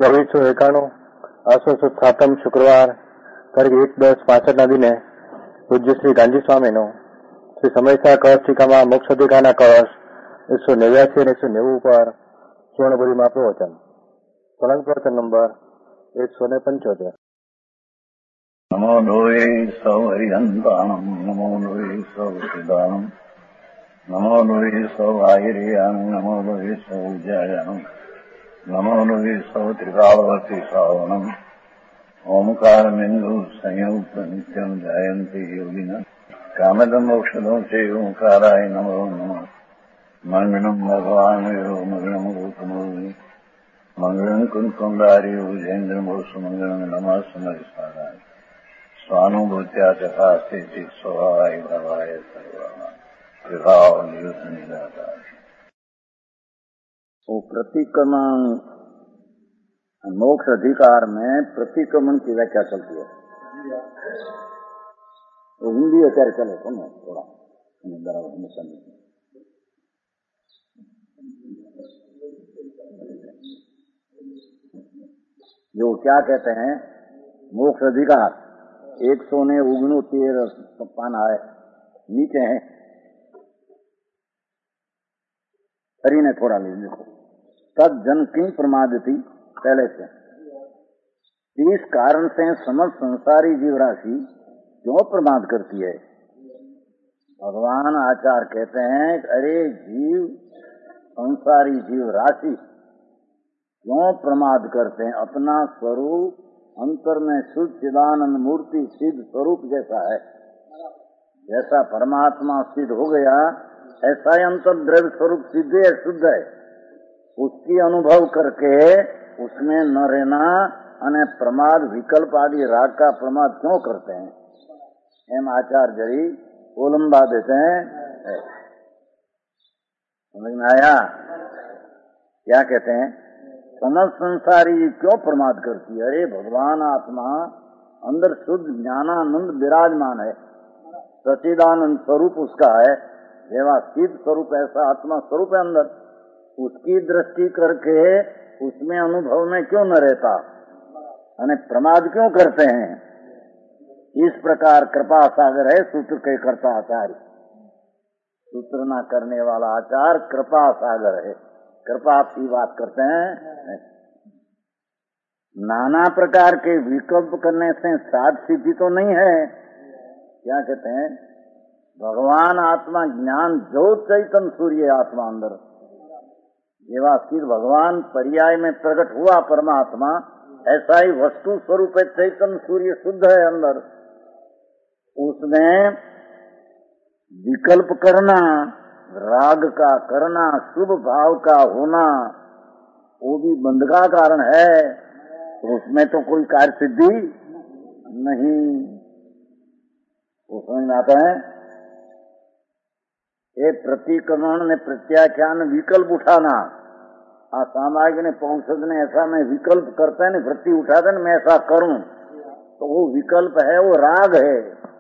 2191 આસો સુદ સાતમ શુક્રવાર તારીખ 1/10/65 દિને પૂજ્ય શ્રી ગાંધી સ્વામીનો શ્રી સમયસા કળશ ટીકામાં મોક્ષ અધિકારના કળશ 189 અને 190 પર સુવર્ણપુરીમાં પ્રવચન સળંગ પ્રવચન નંબર 175. નમો લોહે સૌ હરિહંતાણમ નમો લોહે સૌ સિદ્ધાણમ નમો લોહે સૌ આહિર્યાણમ નમો લોહે સૌ જયાણમ નમો લોહે સૌ ત્રિકાળવતી શ્રાવણમ ઓમકાર બિંદુ સંયુક્ત નિત્યમ જયંતી યોગિના કામદમ મોક્ષદમ સે ઓંકારાય નમો નમઃ મંગળમ ભગવાન વિરો મંગળમ ગૌતમોની મંગળમ કુંકુંડારી ઉજેન્દ્રમોષ મંગળમ નમઃ સમરિસારાય स्वानुभूत्या तथा स्थिति स्वभावाय भवाय सर्वमा विभाव नियुद्ध निराधार. वो प्रतिक्रमण मोक्ष अधिकार में प्रतिक्रमण की व्याख्या चलती है. वो हिंदी અત્યારે चले सुनो थोड़ा बराबर में समझ. जो क्या कहते हैं मोक्ष अधिकार 169 पाना है, नीचे है. हरि ने थोड़ा ले देखो. तद जन की प्रमाद थी पहले से. इस कारण से समस्त संसारी जीव राशि क्यों प्रमाद करती है. भगवान आचार्य कहते हैं अरे जीव संसारी जीव राशि क्यों प्रमाद करते हैं. अपना स्वरूप अंतर में शुद्ध चिदानंद मूर्ति सिद्ध स्वरूप जैसा है. जैसा परमात्मा सिद्ध हो गया ऐसा ही अंतर द्रव्य स्वरूप सिद्ध है, शुद्ध है. उसकी अनुभव करके उसमें न रहना अने प्रमाद विकल्प आदि राग का प्रमाद क्यों करते हैं. एम आचार्य जरी ओलंबा देते हैं. समझ में आया क्या कहते हैं. समस्त संसारी क्यों प्रमाद करती है. अरे भगवान आत्मा अंदर शुद्ध ज्ञानानंद विराजमान है, सच्चिदानंद स्वरूप उसका है. जेवा सिद्ध स्वरूप ऐसा आत्मा स्वरूप है अंदर. उसकी दृष्टि करके उसमें अनुभव में क्यों न रहता अने प्रमाद क्यों करते हैं. इस प्रकार कृपा सागर है सूत्र के कर्ता आचार्य. सूत्र न करने वाला आचार्य कृपा सागर है. कृपा की बात करते हैं. नाना प्रकार के विकल्प करने से साध सिद्धि तो नहीं है. क्या कहते हैं भगवान आत्मा ज्ञान जो चैतन्य सूर्य आत्मा अंदर जेवा सिद्ध भगवान पर्याय में प्रकट हुआ परमात्मा ऐसा ही वस्तु स्वरूप चैतन्य सूर्य शुद्ध है अंदर. उसमें विकल्प करना, राग का करना, शुभ भाव का होना वो भी बंध का कारण है. तो उसमें तो कोई कार्य सिद्धि नहीं. वो समझ में आता है. ये प्रतिक्रमण ने प्रत्याख्यान विकल्प उठाना. सामाजिक ने पौषद ने ऐसा में विकल्प करते हैं, वृत्ति उठाते हैं मैं ऐसा करूं तो वो विकल्प है, वो राग है,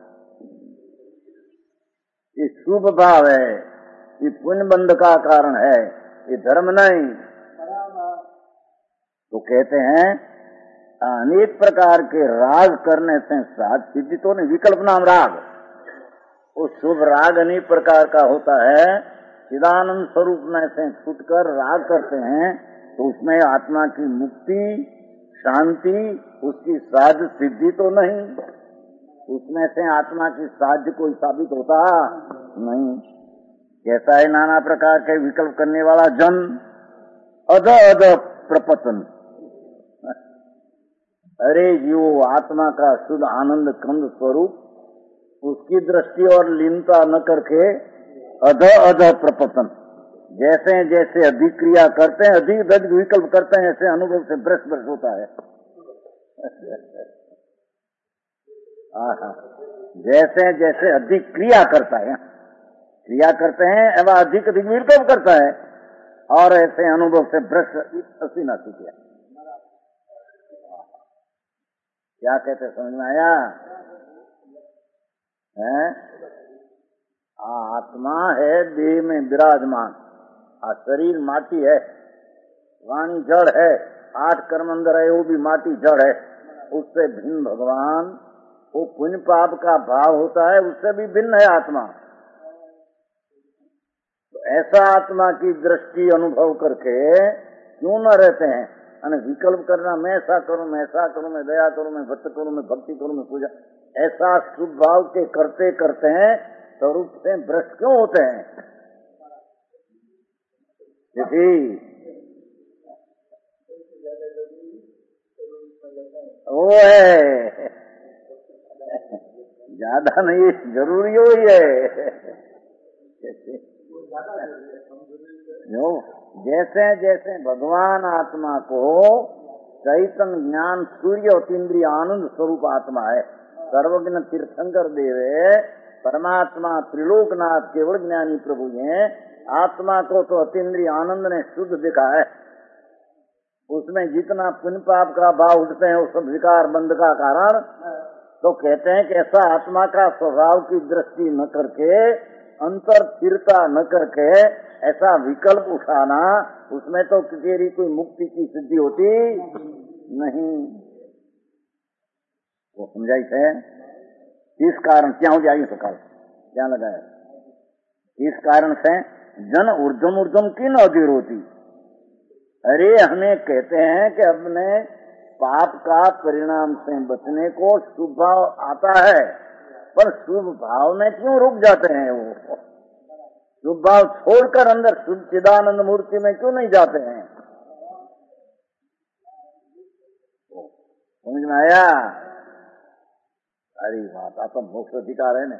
ये शुभ भाव है, ये पुण्य बंध का कारण है, ये धर्म नहीं. तो कहते हैं अनेक प्रकार के राग करने से साध सिद्धि तो नहीं. विकल्प नाम राग. वो शुभ राग अनेक प्रकार का होता है. चिदानंद स्वरूप में से छूटकर राग करते हैं तो उसमें आत्मा की मुक्ति शांति उसकी साध सिद्धि तो नहीं. उसमें से आत्मा की साध्य कोई साबित होता नहीं. कहता है नाना प्रकार के विकल्प करने वाला जन अध अध प्रपतन. अरे जो आत्मा का शुद्ध आनंद कंद स्वरूप उसकी दृष्टि और लीनता न करके अध अध प्रपतन. जैसे जैसे अधिक क्रिया करते हैं अधिक अधिक विकल्प करते हैं ऐसे अनुभव से भ्रष्ट भ्रष्ट होता है. जैसे जैसे अधिक क्रिया करता है, क्रिया करते हैं एवं अधिक अधिक विकल्प करता है और ऐसे अनुभव से भ्रष्ट असीना सीखिया. क्या कहते समझ में आया है. आत्मा है देह में विराजमान. शरीर माटी है, वाणी जड़ है, 8 कर्म अंदर है, वो भी माटी जड़ है, उससे भिन्न भगवान, वो पुण्य पाप का भाव होता है, उससे भी भिन्न है आत्मा। तो ऐसा आत्मा की दृष्टि अनुभव करके क्यों न रहते हैं? अने विकल्प करना, मैं ऐसा करूं, मैं ऐसा करूं, मैं दया करूं, मैं व्रत करूं, मैं भक्ति करूं, मैं पूजा, ऐसा शुभ भाव के करते करते हैं स्वरूप से भ्रष्ट क्यों होते हैं? वो है ज्यादा नहीं, जरूरी हो ही है। जैसे जैसे भगवान आत्मा को चैतन्य ज्ञान सूर्य अतीन्द्रिय आनंद स्वरूप आत्मा है, सर्वज्ञ तीर्थंकर देवे परमात्मा त्रिलोकनाथ केवल ज्ञानी प्रभु हैं। आत्मा को तो अतीन्द्रिय आनंद ने शुद्ध दिखा है, उसमें जितना पुण्य पाप का भाव उठते हैं वो सब विकार बंध का कारण। तो कहते हैं कि ऐसा आत्मा का स्वभाव की दृष्टि न करके, अंतर स्थिरता न करके ऐसा विकल्प उठाना, उसमें तो तेरी कोई मुक्ति की सिद्धि होती नहीं। वो समझाई थे इस कारण क्या हो जाएगी, तो काल क्या लगाया, इस कारण से जन ऊर्धम ऊर्धम की न अधीर होती। अरे हमें कहते हैं कि अपने पाप का परिणाम से बचने को शुभ भाव आता है, पर शुभ भाव में क्यों रुक जाते हैं? वो शुभ भाव छोड़कर अंदर शुद्ध चिदानंद मूर्ति में क्यों नहीं जाते हैं? समझ में आया? अरे माता तो मोक्ष अधिकार है ना।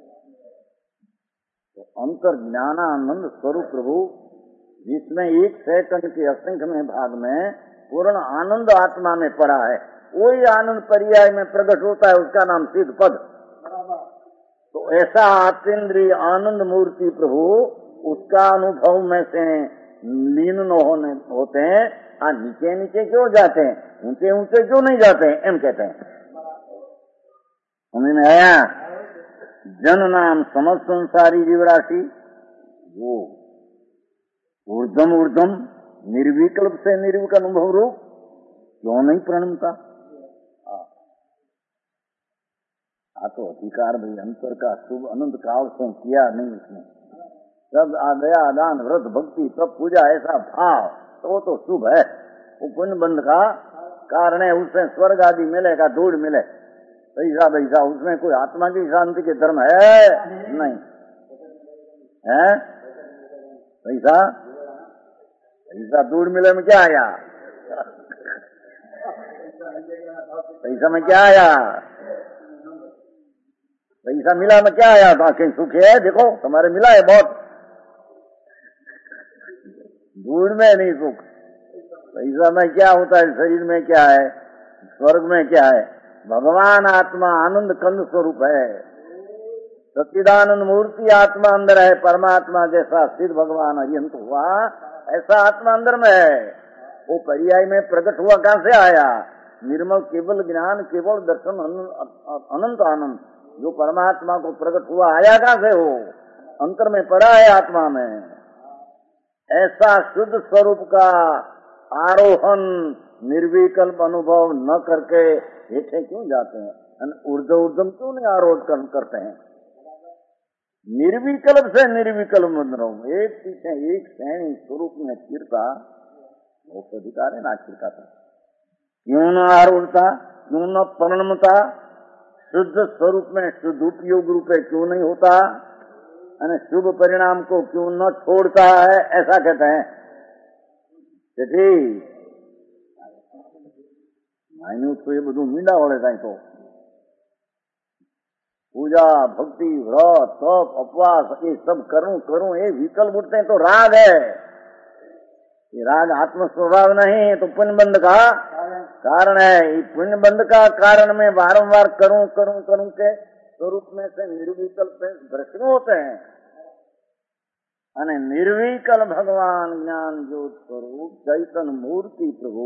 तो अंतर ज्ञानानंद स्वरूप प्रभु, जिसमें 1 सेकंड के असंख्य में भाग में पूर्ण आनंद आत्मा में पड़ा है, वही आनंद पर्याय में प्रकट होता है, उसका नाम सिद्ध पद। तो ऐसा आतेंद्रीय आनंद मूर्ति प्रभु, उसका अनुभव में से लीन न होते हैं। नीचे नीचे क्यों जाते हैं, ऊंचे ऊंचे क्यों नहीं जाते हैं, एम कहते हैं। समझ में आया? जन नाम समस्त संसारी जीवराशि, वो ऊर्धम ऊर्धम निर्विकल्प से निर्विकल्प अनुभव रूप क्यों नहीं प्रणमता? तो अधिकार भाई अंतर का शुभ अनंत काल से किया नहीं उसने, सब दया दान व्रत भक्ति सब पूजा ऐसा भाव, तो शुभ है। वो पुण्य बंध का कारण है, उससे स्वर्ग आदि मिलेगा, दूर मिले, पैसा पैसा, उसमें कोई आत्मा की शांति के धर्म है नहीं है। पैसा पैसा दूर मिले में क्या आया? पैसा में क्या आया? पैसा मिला में क्या आया? तो कहीं सुख है? देखो तुम्हारे मिला है बहुत, दूर में नहीं सुख। पैसा में क्या होता है, शरीर में क्या है, स्वर्ग में क्या है? भगवान आत्मा आनंद कंद स्वरूप है, सच्चिदानंद मूर्ति आत्मा अंदर है। परमात्मा जैसा सिद्ध भगवान अरिहंत हुआ, ऐसा आत्मा अंदर में है। वो पर्याय में प्रकट हुआ कहां से आया? निर्मल केवल ज्ञान, केवल दर्शन, अनंत आनंद जो परमात्मा को प्रकट हुआ, आया कहां से? हो अंतर में पड़ा है आत्मा में। ऐसा शुद्ध स्वरूप का आरोहण निर्विकल्प अनुभव न करके हेठे क्यों जाते हैं? ऊर्ध्वम क्यों नहीं आरोहण करते हैं? निर्विकल्प से निर्विकल्प मंदिरों एक पीछे एक श्रेणी स्वरूप में स्थिरता, वो अधिकार है ना स्थिरता था। क्यों न आरूढ़ता, क्यों न परिणमता, शुद्ध स्वरूप में शुद्ध उपयोग रूपे क्यों नहीं होता, शुभ परिणाम को क्यों न छोड़ता है? ऐसा कहते हैं। तो ये બધું મીંડા વળે થાય તો पूजा भक्ति व्रत तप उपवास ये सब करूं ये विकल्प उठते हैं तो राग है। ये राग आत्म स्वभाव नहीं, तो पुण्य बंध का कारण है। ये पुण्य बंध का कारण में बारंबार करूं के स्वरूप में से निर्विकल्प भ्रष्ट होते हैं। અને निर्विकल भगवान ज्ञान ज्योत स्वरूप चैतन्य मूर्ति प्रभु,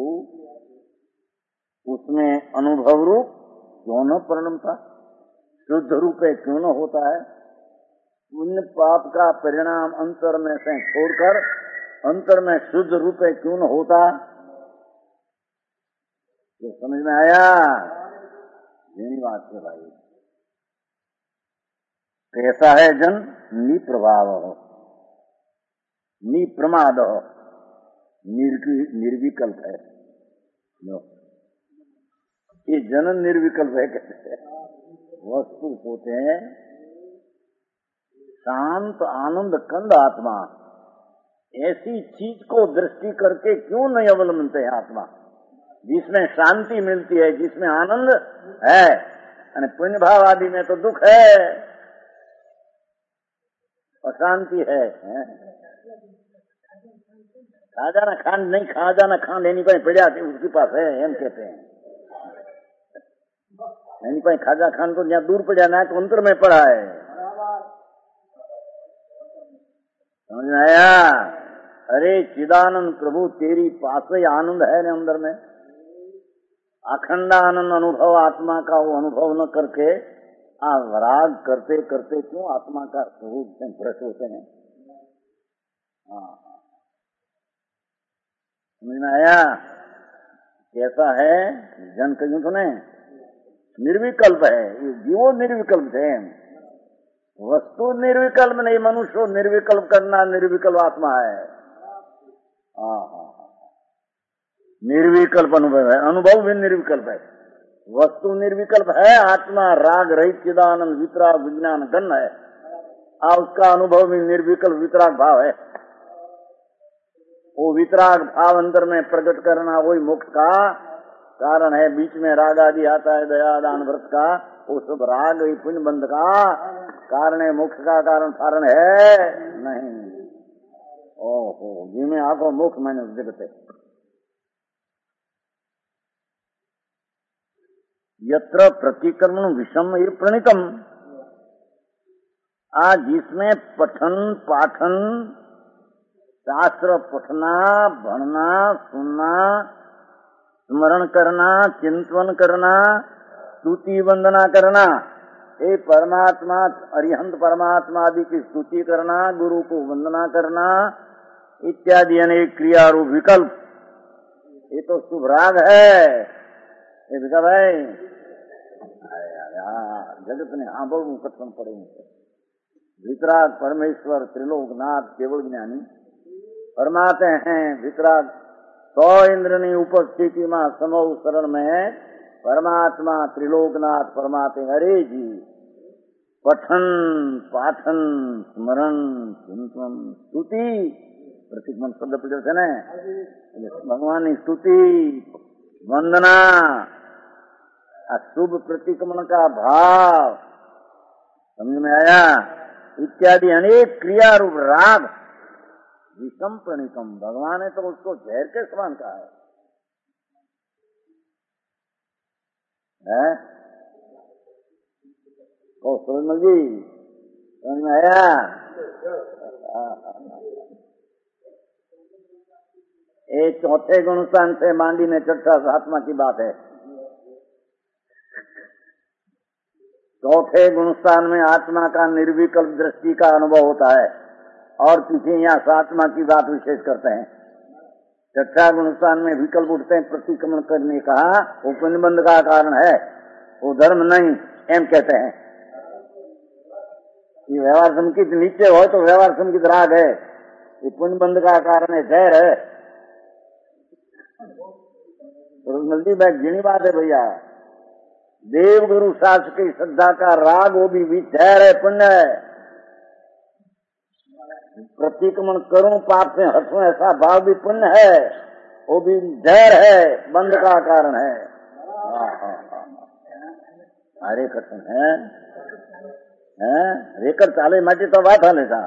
उसमें अनुभव रूप क्यों न परिणमता, शुद्ध रूपे क्यों न होता है? पुण्य पाप का परिणाम अंतर में से छोड़कर अंतर में शुद्ध रूपे क्यों न होता? तो समझ में आया? यही बात है भाई। कैसा है जन? निप्रभाव, निप्रमाद, निर्विकल्प है। ये जन निर्विकल्प है कहते हैं। वस्तु होते हैं शांत आनंद कंद आत्मा। ऐसी चीज को दृष्टि करके क्यों नहीं अवलंबते हैं आत्मा, जिसमें शांति मिलती है, जिसमें आनंद है। और पुण्य भाव आदि में तो दुख है, अशांति है। खाजाना खान नहीं, खाजाना खान लेनी पाई पड़ा उसके पास है, एम कहते हैं। लेनी पाई खाजा खान तो जहाँ दूर पड़ा ना, तो अंतर में पड़ा है। समझ में आया? अरे चिदानंद प्रभु तेरी पास ही आनंद है न अंदर में। अखंड आनंद अनुभव आत्मा का, वो अनुभव न करके राग करते करते क्यों आत्मा का स्वरूप से भ्रष्ट होते हैं। समझ में आया? कैसा है जन कहीं सुने? निर्विकल्प है। ये जीवो निर्विकल्प है, वस्तु निर्विकल्प नहीं। मनुष्य निर्विकल्प करना, निर्विकल्प आत्मा है। निर्विकल्प अनुभव है, अनुभव भी निर्विकल्प है। वस्तु निर्विकल्प है, आत्मा राग रहित चिदानंद वितराग विज्ञान गण है। उसका अनुभव भी निर्विकल्प वितराग भाव है। वो वितराग भाव अंदर में प्रकट करना वही मोक्ष का कारण है। बीच में राग आदि आता है, दया दान व्रत का, वो सब राग ही पुण्य बंध का कारण है। मोक्ष का कारण कारण है नहीं। ओहो, जिसमें आंखों मोक्ष मैंने जगत है। यत्र प्रतिक्रमण विषम ये प्रणीतम, जिसमें पठन पाठन, शास्त्र पठना, भणना, सुनना, स्मरण करना, चिंतन करना, स्तुति वंदना करना, ये परमात्मा अरिहंत परमात्मा आदि की स्तुति करना, गुरु को वंदना करना इत्यादि अनेक क्रिया रूप विकल्प, ये तो शुभ राग है। ये विकल्प है। जगत ने आंबल कथन पड़ेंगे। वितराग परमेश्वर त्रिलोकनाथ केवल ज्ञानी फरमाते हैं। वितराग 100 इंद्रनी उपस्थिति में समूह शरण में परमात्मा त्रिलोकनाथ फरमाते हैं, अरे जी पठन पाठन स्मरण चिंतन स्तुति, प्रतिक्रमण शब्द प्रदर्शन है, भगवान की स्तुति वंदना, शुभ प्रतिक्रमण का भाव, समझ में आया? इत्यादि अनेक क्रिया रूप राग विषम प्रणीतम, भगवान ने तो उसको जहर के समान कहा है। सोनल जी समझ में आया? एक चौथे गुणस्थान से मांडी में छठा आत्मा की बात है। चौथे गुणस्थान में आत्मा का निर्विकल्प दृष्टि का अनुभव होता है, और पीछे यहाँ सातमा की बात विशेष करते हैं। छठा गुणस्थान में विकल्प उठते हैं, प्रतिक्रमण करने का वो पुण्यबंध का कारण है, वो धर्म नहीं एम कहते हैं। ये व्यवहार संकित नीचे हो तो व्यवहार संकित राग है, ये पुण्यबंध का कारण है, जहर है। नजदीक में घिनी बात है भैया। देव गुरु शास्त्र की श्रद्धा का राग वो भी जहर है, पुण्य है। प्रतिक्रमण करूं पाप से हटूं ऐसा भाव भी पुण्य है, वो भी जहर है, बंध का कारण है। हरे कथन है, रेकर चाले माटी तो बात हाले था।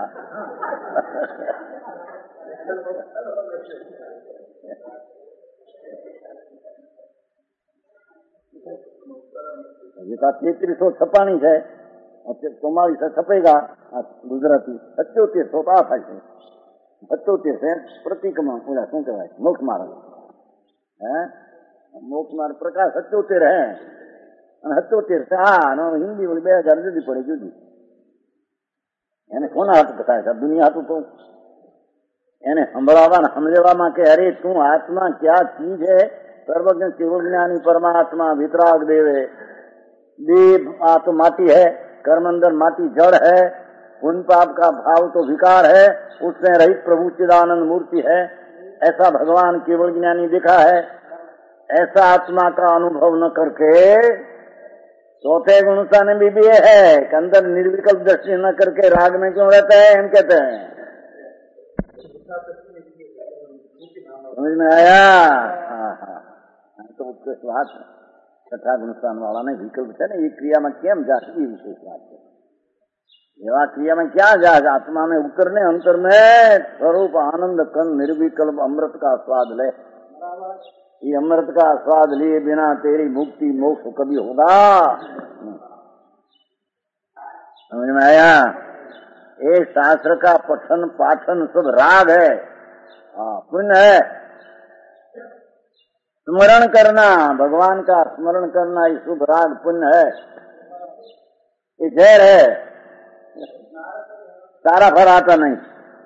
ये 3356 है, 44 छपेगा गुजराती 77 तो आ થાય છે। 77 છે प्रतिक्रमण पूरा શું કહેવાય મોક્ષ માર્ગ है, मोक्ष मार्ग प्रकाश 77 है અને 77 છે। हिंदी बोली 2000 जुदी पड़े जुदी એને કોના હાથ કથાય છે दुनिया हाथ तो એને સંભળાવવા સમજવામાં કે अरे तू आत्मा क्या चीज है सर्वज्ञ केवल ज्ञानी परमात्मा वितराग देव है। देव तो माटी है, कर्म अंदर माटी जड़ है, पुण्य पाप का भाव तो विकार है, उससे रहित प्रभु चिदानंद मूर्ति है। ऐसा भगवान केवल ज्ञानी दिखा है। ऐसा आत्मा का अनुभव न करके चौथे गुणस्थान में भी ये है कि अंदर निर्विकल्प दृष्टि न करके राग में क्यों रहता है, हम कहते हैं। समझ में आया? हाँ, तो उत्कृष्ट बात है। छठा गुणस्थान वाला ने विकल्प है ना, ये क्रिया में केम जाती है, विशेष बात है। सेवा क्रिया में क्या जाएगा, आत्मा में उतरने अंतर में स्वरूप आनंद कन निर्विकल्प अमृत का स्वाद ले। ये अमृत का स्वाद लिए बिना तेरी मुक्ति मोक्ष कभी होगा? समझ में आया? एक शास्त्र का पठन पाठन सब राग है, पुण्य है। स्मरण करना, भगवान का स्मरण करना, ये शुभ राग पुण्य है। ये जहर है, सारा फल आता नहीं।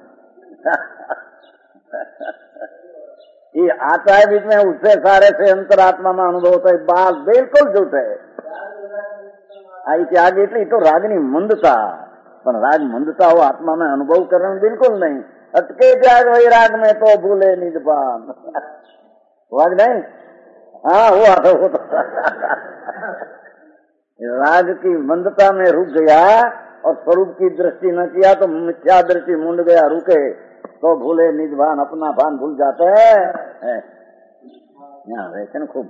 ये आता है बीच में, उससे सारे से अंतरात्मा में अनुभव होता है। बात बिल्कुल झूठ है। आई त्याग એટલે तो रागनी मंदता, पर राग मंदता हो आत्मा में अनुभव करना बिल्कुल नहीं। अटके त्याग वही राग में तो भूले निज पान, राग नहीं। हाँ वो आता होता राग की मंदता में रुक गया और स्वरूप की दृष्टि न किया तो मिथ्या दृष्टि मुंड गया, रुके तो भूले निज भान, अपना भान भूल जाते हैं। यहाँ वैसे खूब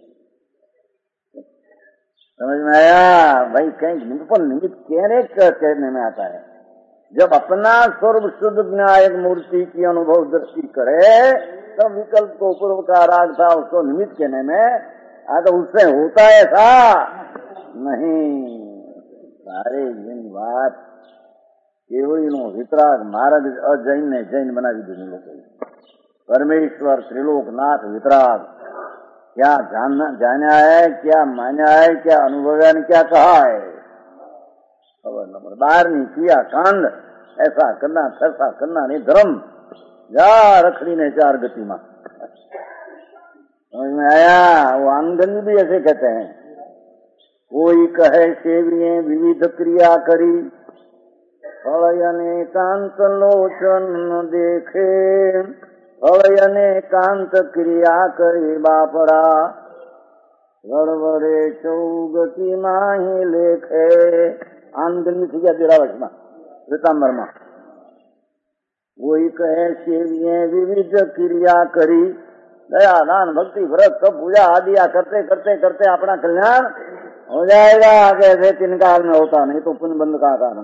समझ में आया भाई? कहीं निमित्त कहने में आता है, जब अपना स्वरूप शुद्ध ज्ञायक मूर्ति की अनुभव दृष्टि करे तब विकल्प को पूर्व का राग था उसको निमित्त कहने में, तो उससे होता है ऐसा नहीं। सारे जिन बात केवल वितराग महाराज अजैन ने जैन बनावी दी लोग। परमेश्वर त्रिलोकनाथ वितराग क्या जाना है, क्या माना है, क्या अनुभव ने क्या कहा है, खबर नंबर 12 नहीं किया कांड। ऐसा करना ऐसा करना नहीं धर्म, जा रखड़ी ने 4 गति में। समझ में आया? वो आनंद भी ऐसे कहते हैं, कोई कहे सेविये विविध क्रिया करी, फलयने कांत लोचन देखे, फलयने कांत क्रिया करे बापरा, गड़बड़े चौगति माही लेखे। आनंद थी गया 13 में श्वेतांबर में। कोई कहे सेविये विविध क्रिया करी, दया दान भक्ति व्रत सब पूजा आदि करते करते करते अपना कल्याण हो जाएगा। कैसे 3 काल में होता नहीं तो पुण्य बंद का कारण।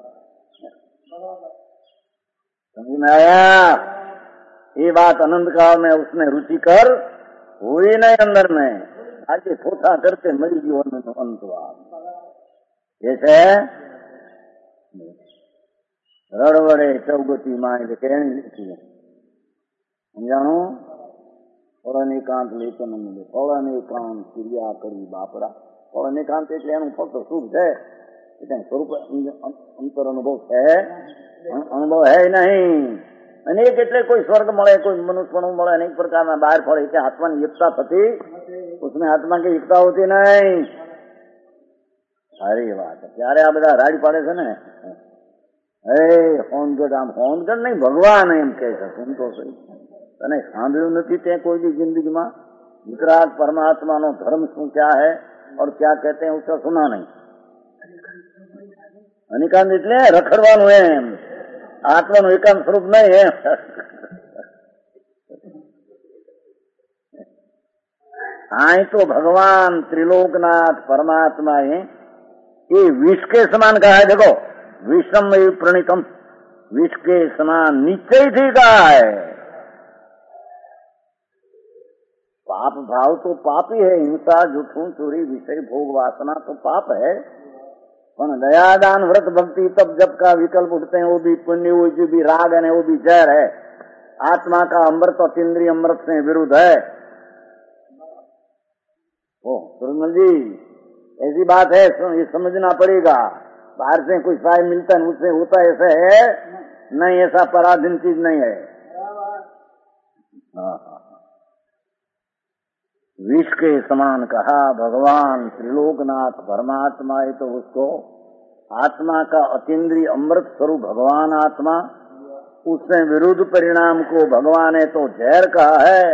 समझ में आया? ये बात अनंत काल में उसने रुचि कर हुई नहीं अंदर में, आगे थोथा करके मरी जीवन अंतवाद। जैसे रड़वड़े चौगति माए कहनी लिखी है, समझाणो? फलनेकांत लेखन मिले, फलनेकांत क्रिया करी बापरा। फलनेकांत એટલે એનું ફક્ત સુખ છે, એટલે સ્વરૂપ અંતર અનુભવ છે, અનુભવ है नहीं। अनेक એટલે कोई स्वर्ग મળે, कोई मनुष्यपणु મળે, अनेक प्रकारना બહાર ફળે કે આત્માની એકતા થતી, उसमें आत्मा की एकता होती नहीं। સારી વાત છે। ત્યારે આ બધા રાડ પાડે છે ને, હોનગઢ, આમ હોનગઢ નહીં ભગવાન એમ કહે છે, સુનતો સહી। तने सांभळ्યું નથી તે કોઈ भी जिंदगी में वितराग परमात्मा नो धर्म શું क्या है और क्या कहते हैं उसका सुना नहीं। अनिकांत એટલે રખડવાનું એમ, આત્માનું એકાંત સ્વરૂપ નહીં એમ। आई तो भगवान त्रिलोकनाथ परमात्मा है, ये विष के समान कहा है। देखो विषम प्रणीतम, विष के समान नीचे ही कहा है। पाप भाव तो पाप ही है, हिंसा झूठू चोरी विषय भोग वासना तो पाप है। पर दया दान व्रत भक्ति तब जब का विकल्प उठते हैं वो भी पुण्य, वो जो भी राग है वो भी जहर है। आत्मा का अमृत और इंद्रिय अमृत से विरुद्ध है। ओ सुरमल जी ऐसी बात है, ये समझना पड़ेगा। बाहर से कोई साय मिलता है उससे होता ऐसा है नहीं, ऐसा पराधीन चीज नहीं है। हाँ, विष के समान कहा भगवान त्रिलोकनाथ परमात्मा है, तो उसको आत्मा का अतीन्द्रिय अमृत स्वरूप भगवान आत्मा, उसने विरुद्ध परिणाम को भगवान है तो जहर कहा है।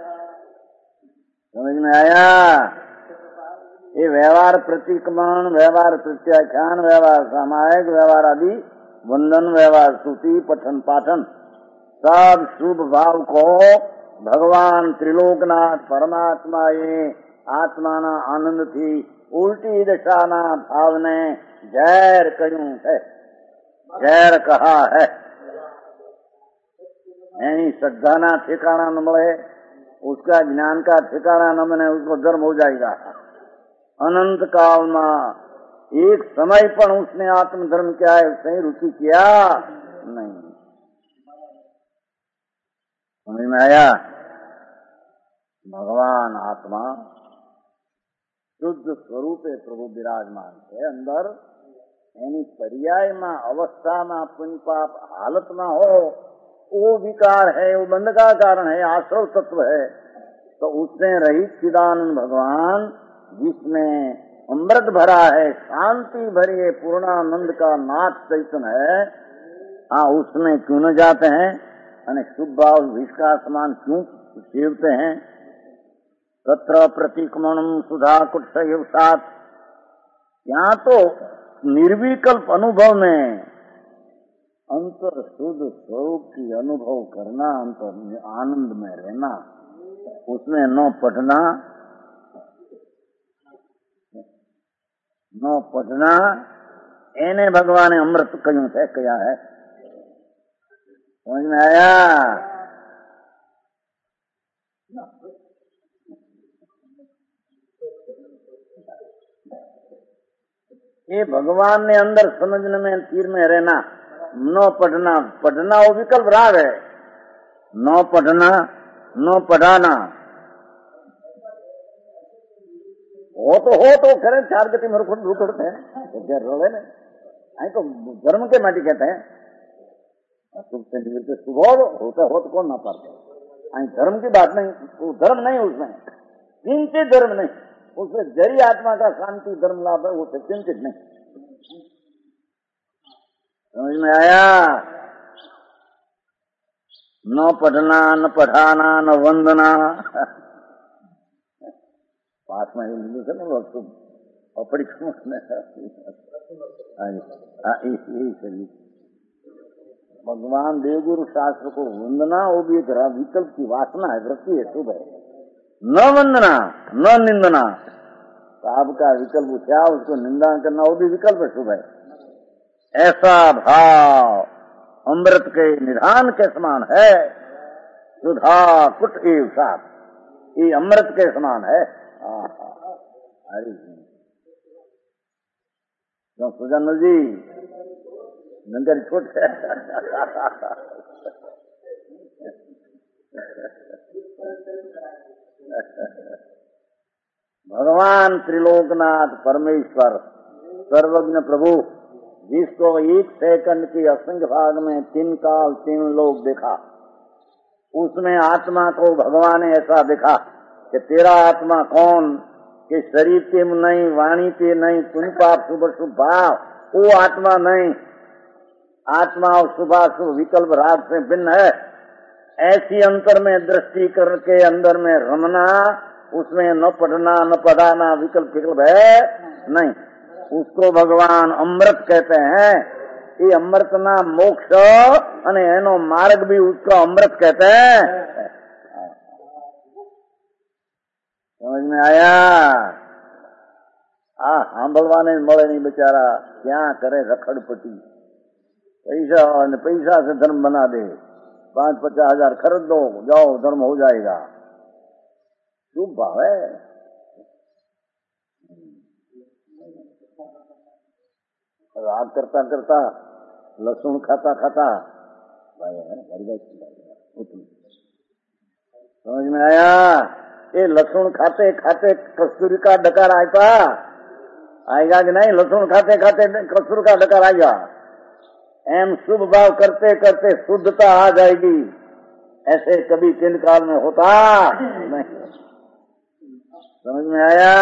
समझ में आया? ये व्यवहार प्रतिक्रमण, व्यवहार प्रत्याख्यान, व्यवहार सामायिक, व्यवहार आदि, वंदन, व्यवहार स्तुति, पठन पाठन, सब शुभ भाव को भगवान त्रिलोकनाथ परमात्मा ये आत्माना आनंद थी उल्टी दशाना भाव ने जहर क्यों है, जहर कहा है। यानी श्रद्धा ना ठिकाना न मिले, उसका ज्ञान का ठिकाना न बने, उसको धर्म हो जाएगा। अनंत काल में एक समय पर उसने आत्मधर्म क्या है सही रुचि किया नहीं। समझ में आया? भगवान आत्मा शुद्ध स्वरूप है, प्रभु विराजमान है अंदर। यानी पर्याय में अवस्था में पुण्य पाप हालत में हो, वो विकार है, वो बंध का कारण है, आश्रव तत्व है। तो उससे रहित चिदानंद भगवान जिसमें अमृत भरा है, शांति भरी है, पूर्णानंद का नाथ चैतन्य है, हाँ उसमें क्यों न जाते हैं? अने शुभ भाव विष का समान क्यों सेवते हैं? तत्र प्रतिक्रमणम सुधा कुत्सय साथ, यहाँ तो निर्विकल्प अनुभव में अंतर शुद्ध स्वरूप की अनुभव करना, अंतर आनंद में रहना, उसमें न पढ़ना न पढ़ना, एने भगवान अमृत क्यों से कया है। समझ में आया? ये भगवान ने अंदर समझने में तीर में रहना, न पढ़ना, पढ़ना वो विकल्प राग है, न पढ़ना न पढ़ाना, हो तो करें चार गति मेरे खुद रुक करते हैं तो रोले ने आई तो धर्म के माटी कहते हैं, शुभ से निवृत्त शुभ होता हो तो कौन ना पाते। आई धर्म की बात नहीं, वो धर्म नहीं, उसमें चिंतित धर्म नहीं, उसमें जरी आत्मा का शांति धर्म लाभ है, वो चिंतित नहीं। समझ में आया? न पढ़ना न पढ़ाना न वंदना, पास में हिंदू से ना तुम अपड़ी भगवान देवगुरु शास्त्र को वंदना, वो भी एक विकल्प की वासना है, वृत्ति है, शुभ है। न वंदना न निंदना, पाप का विकल्प उठा, उसको निंदा करना वो भी विकल्प है, शुभ है। ऐसा भाव अमृत के निधान के समान है, सुधा कुट एव साथ, ये अमृत के समान है। हरि क्यों सुजान जी नंगर छोट है। भगवान त्रिलोकनाथ परमेश्वर सर्वज्ञ प्रभु, जिसको एक सेकंड के असंख्य भाग में 3 काल 3 लोग देखा, उसमें आत्मा को भगवान ने ऐसा देखा कि तेरा आत्मा कौन, कि शरीर के नहीं, वाणी के नहीं, पुण्य पाप शुभ शुभ भाव, वो आत्मा नहीं। आत्मा और शुभाशुभ विकल्प राग से भिन्न है। ऐसी अंतर में दृष्टि करके अंदर में रमना, उसमें न पढ़ना न पढ़ाना विकल्प विकल्प है नहीं, उसको भगवान अमृत कहते हैं। ये अमृत ना मोक्ष अने एनो मार्ग भी उसको अमृत कहते हैं। समझ में आया? हाँ भगवान મળે नहीं बेचारा, क्या करे रखड़पट्टी, पैसा से धर्म बना दे, 5-50 हजार खरीद दो, जाओ धर्म हो जाएगा। शुभ भाव है। राग करता करता, लहसुन खाता खाता समझ में आया? ये लहसुन खाते खाते कस्तूरी का डकार आएगा कि नहीं? लहसुन खाते खाते कस्तूरी का डकार आएगा। एम शुभ भाव करते करते शुद्धता आ जाएगी। ऐसे कभी किन काल में होता नहीं। समझ में आया?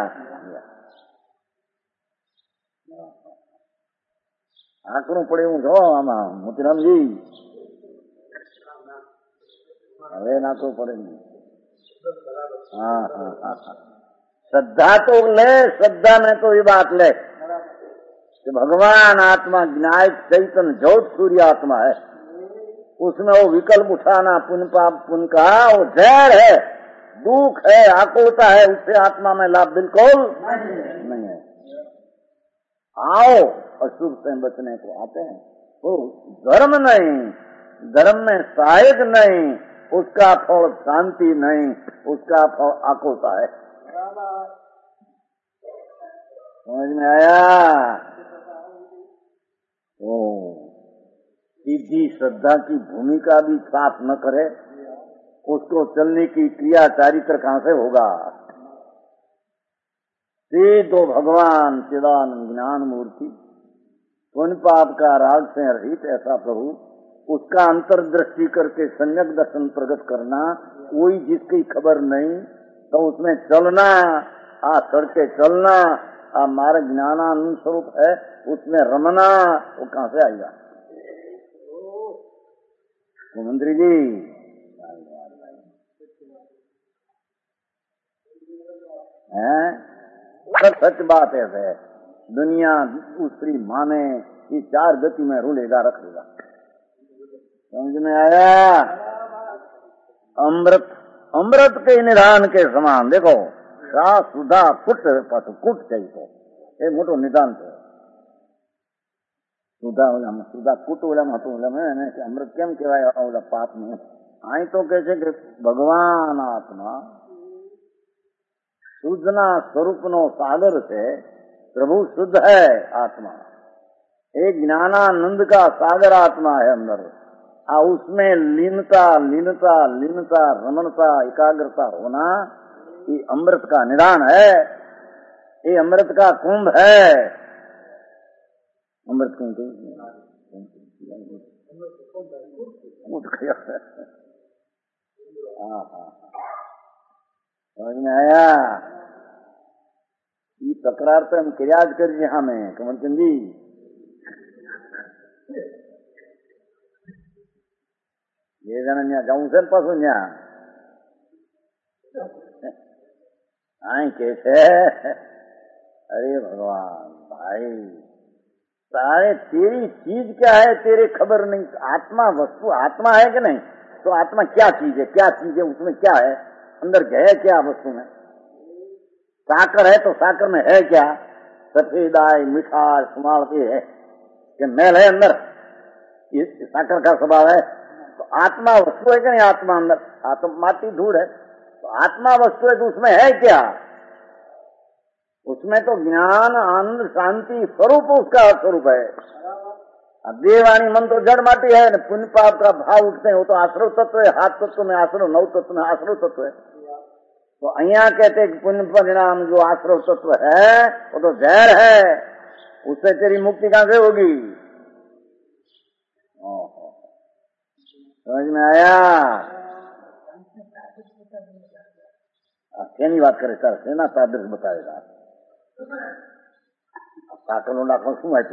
आंकड़ों पड़े हूँ छो आमा मोतीराम जी, હવે ના તો પડે નહીં. हाँ हाँ हाँ हाँ, श्रद्धा तो ले, श्रद्धा में तो ये बात ले कि भगवान आत्मा ज्ञायक चैतन्य ज्योत सूर्य आत्मा है, उसमें वो विकल्प उठाना पुण्य पाप पुण्य का वो जहर है, दुख है, आकुलता है, उससे आत्मा में लाभ बिल्कुल नहीं है. आओ अशुभ से बचने को आते हैं, वो धर्म नहीं, धर्म में सहायक नहीं, उसका फल शांति नहीं, उसका फल आकुलता है. समझ में आया? ओ सीधी श्रद्धा की भूमिका भी साफ न करे, उसको चलने की क्रिया चारित्र कहां से होगा? सीधो भगवान चिदानंद ज्ञान मूर्ति पुण्य पाप का राग से रहित ऐसा प्रभु, उसका अंतर्दृष्टि करके सम्यक दर्शन प्रकट करना, कोई जिसकी खबर नहीं तो उसमें चलना, सड़के चलना, मार्ग ज्ञानानंद स्वरूप है, उसमें रमना, वो कहां से आएगा? मंत्री जी हैं, सच बात है, दुनिया दूसरी माने ये चार गति में रूलेगा रखेगा. समझ में आया? अमृत अमृत के निदान के समान देखो, शा सुधा कुट पास कुट चाहिए तो ये मोटो निदान तो सुधा कुट अमृत केम कहवाय पाप में आई तो कहे छे कि भगवान आत्मा शुद्धना स्वरूप नो सागर से प्रभु शुद्ध है आत्मा, एक ज्ञानानंद का सागर आत्मा है अंदर, उसमें लीनता लीनता लीनता रमणता एकाग्रता होना, ये अमृत का निदान है, ये अमृत का कुंभ है. अमृत कुंभ समझ में आया? ये तकरार तो हम क्रियाज करिए हमें कमलचंद जी, ये जना जाऊं से पास आई कैसे? अरे भगवान भाई, सारे तेरी चीज क्या है तेरे खबर नहीं. आत्मा वस्तु आत्मा है कि नहीं? तो आत्मा क्या चीज है? क्या चीज है? उसमें क्या है? अंदर है क्या वस्तु में? साकर है तो साकर में है क्या? सफेदाई मिठास सुमाड़ती है कि मैल है अंदर, ये साकर का स्वभाव है. तो आत्मा वस्तु है कि नहीं? आत्मा अंदर, आत्मा माटी धूल है, तो आत्मा वस्तु है तो उसमें है क्या? उसमें तो ज्ञान आनंद शांति स्वरूप उसका स्वरूप है. देवानी मन तो जड़ माटी है, पुण्य पाप का भाव उठते हैं, वो तो आश्रव तत्व है. हाथ तत्व में आश्रव, नव तत्व में आश्रव तत्व है. तो अहिया कहते हैं कि पुण्य परिणाम जो आश्रव तत्व है वो तो जहर है, उससे तेरी मुक्ति कहां से होगी? समझ में आया? सेनी बात करे सर, सेना तादृश बताएगा. साकर नाखो शू है?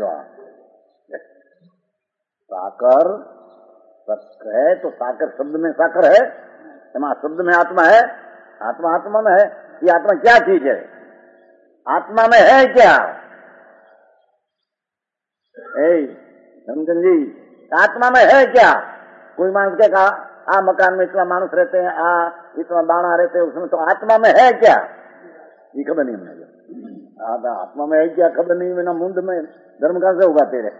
साकर है तो साकर शब्द में साकर है, शब्द में आत्मा है, आत्मा आत्मा में है. ये आत्मा क्या चीज है? आत्मा में है क्या? समझन जी, आत्मा में है क्या? कोई मानस के कहा मकान में इतना मानुस रहते हैं, इतना दाना रहते हैं, उसमें तो आत्मा में है क्या? ये खबर नहीं मुझे. आत्मा में है क्या खबर नहीं, बिना मुंड में धर्म कहां से होगा तेरे?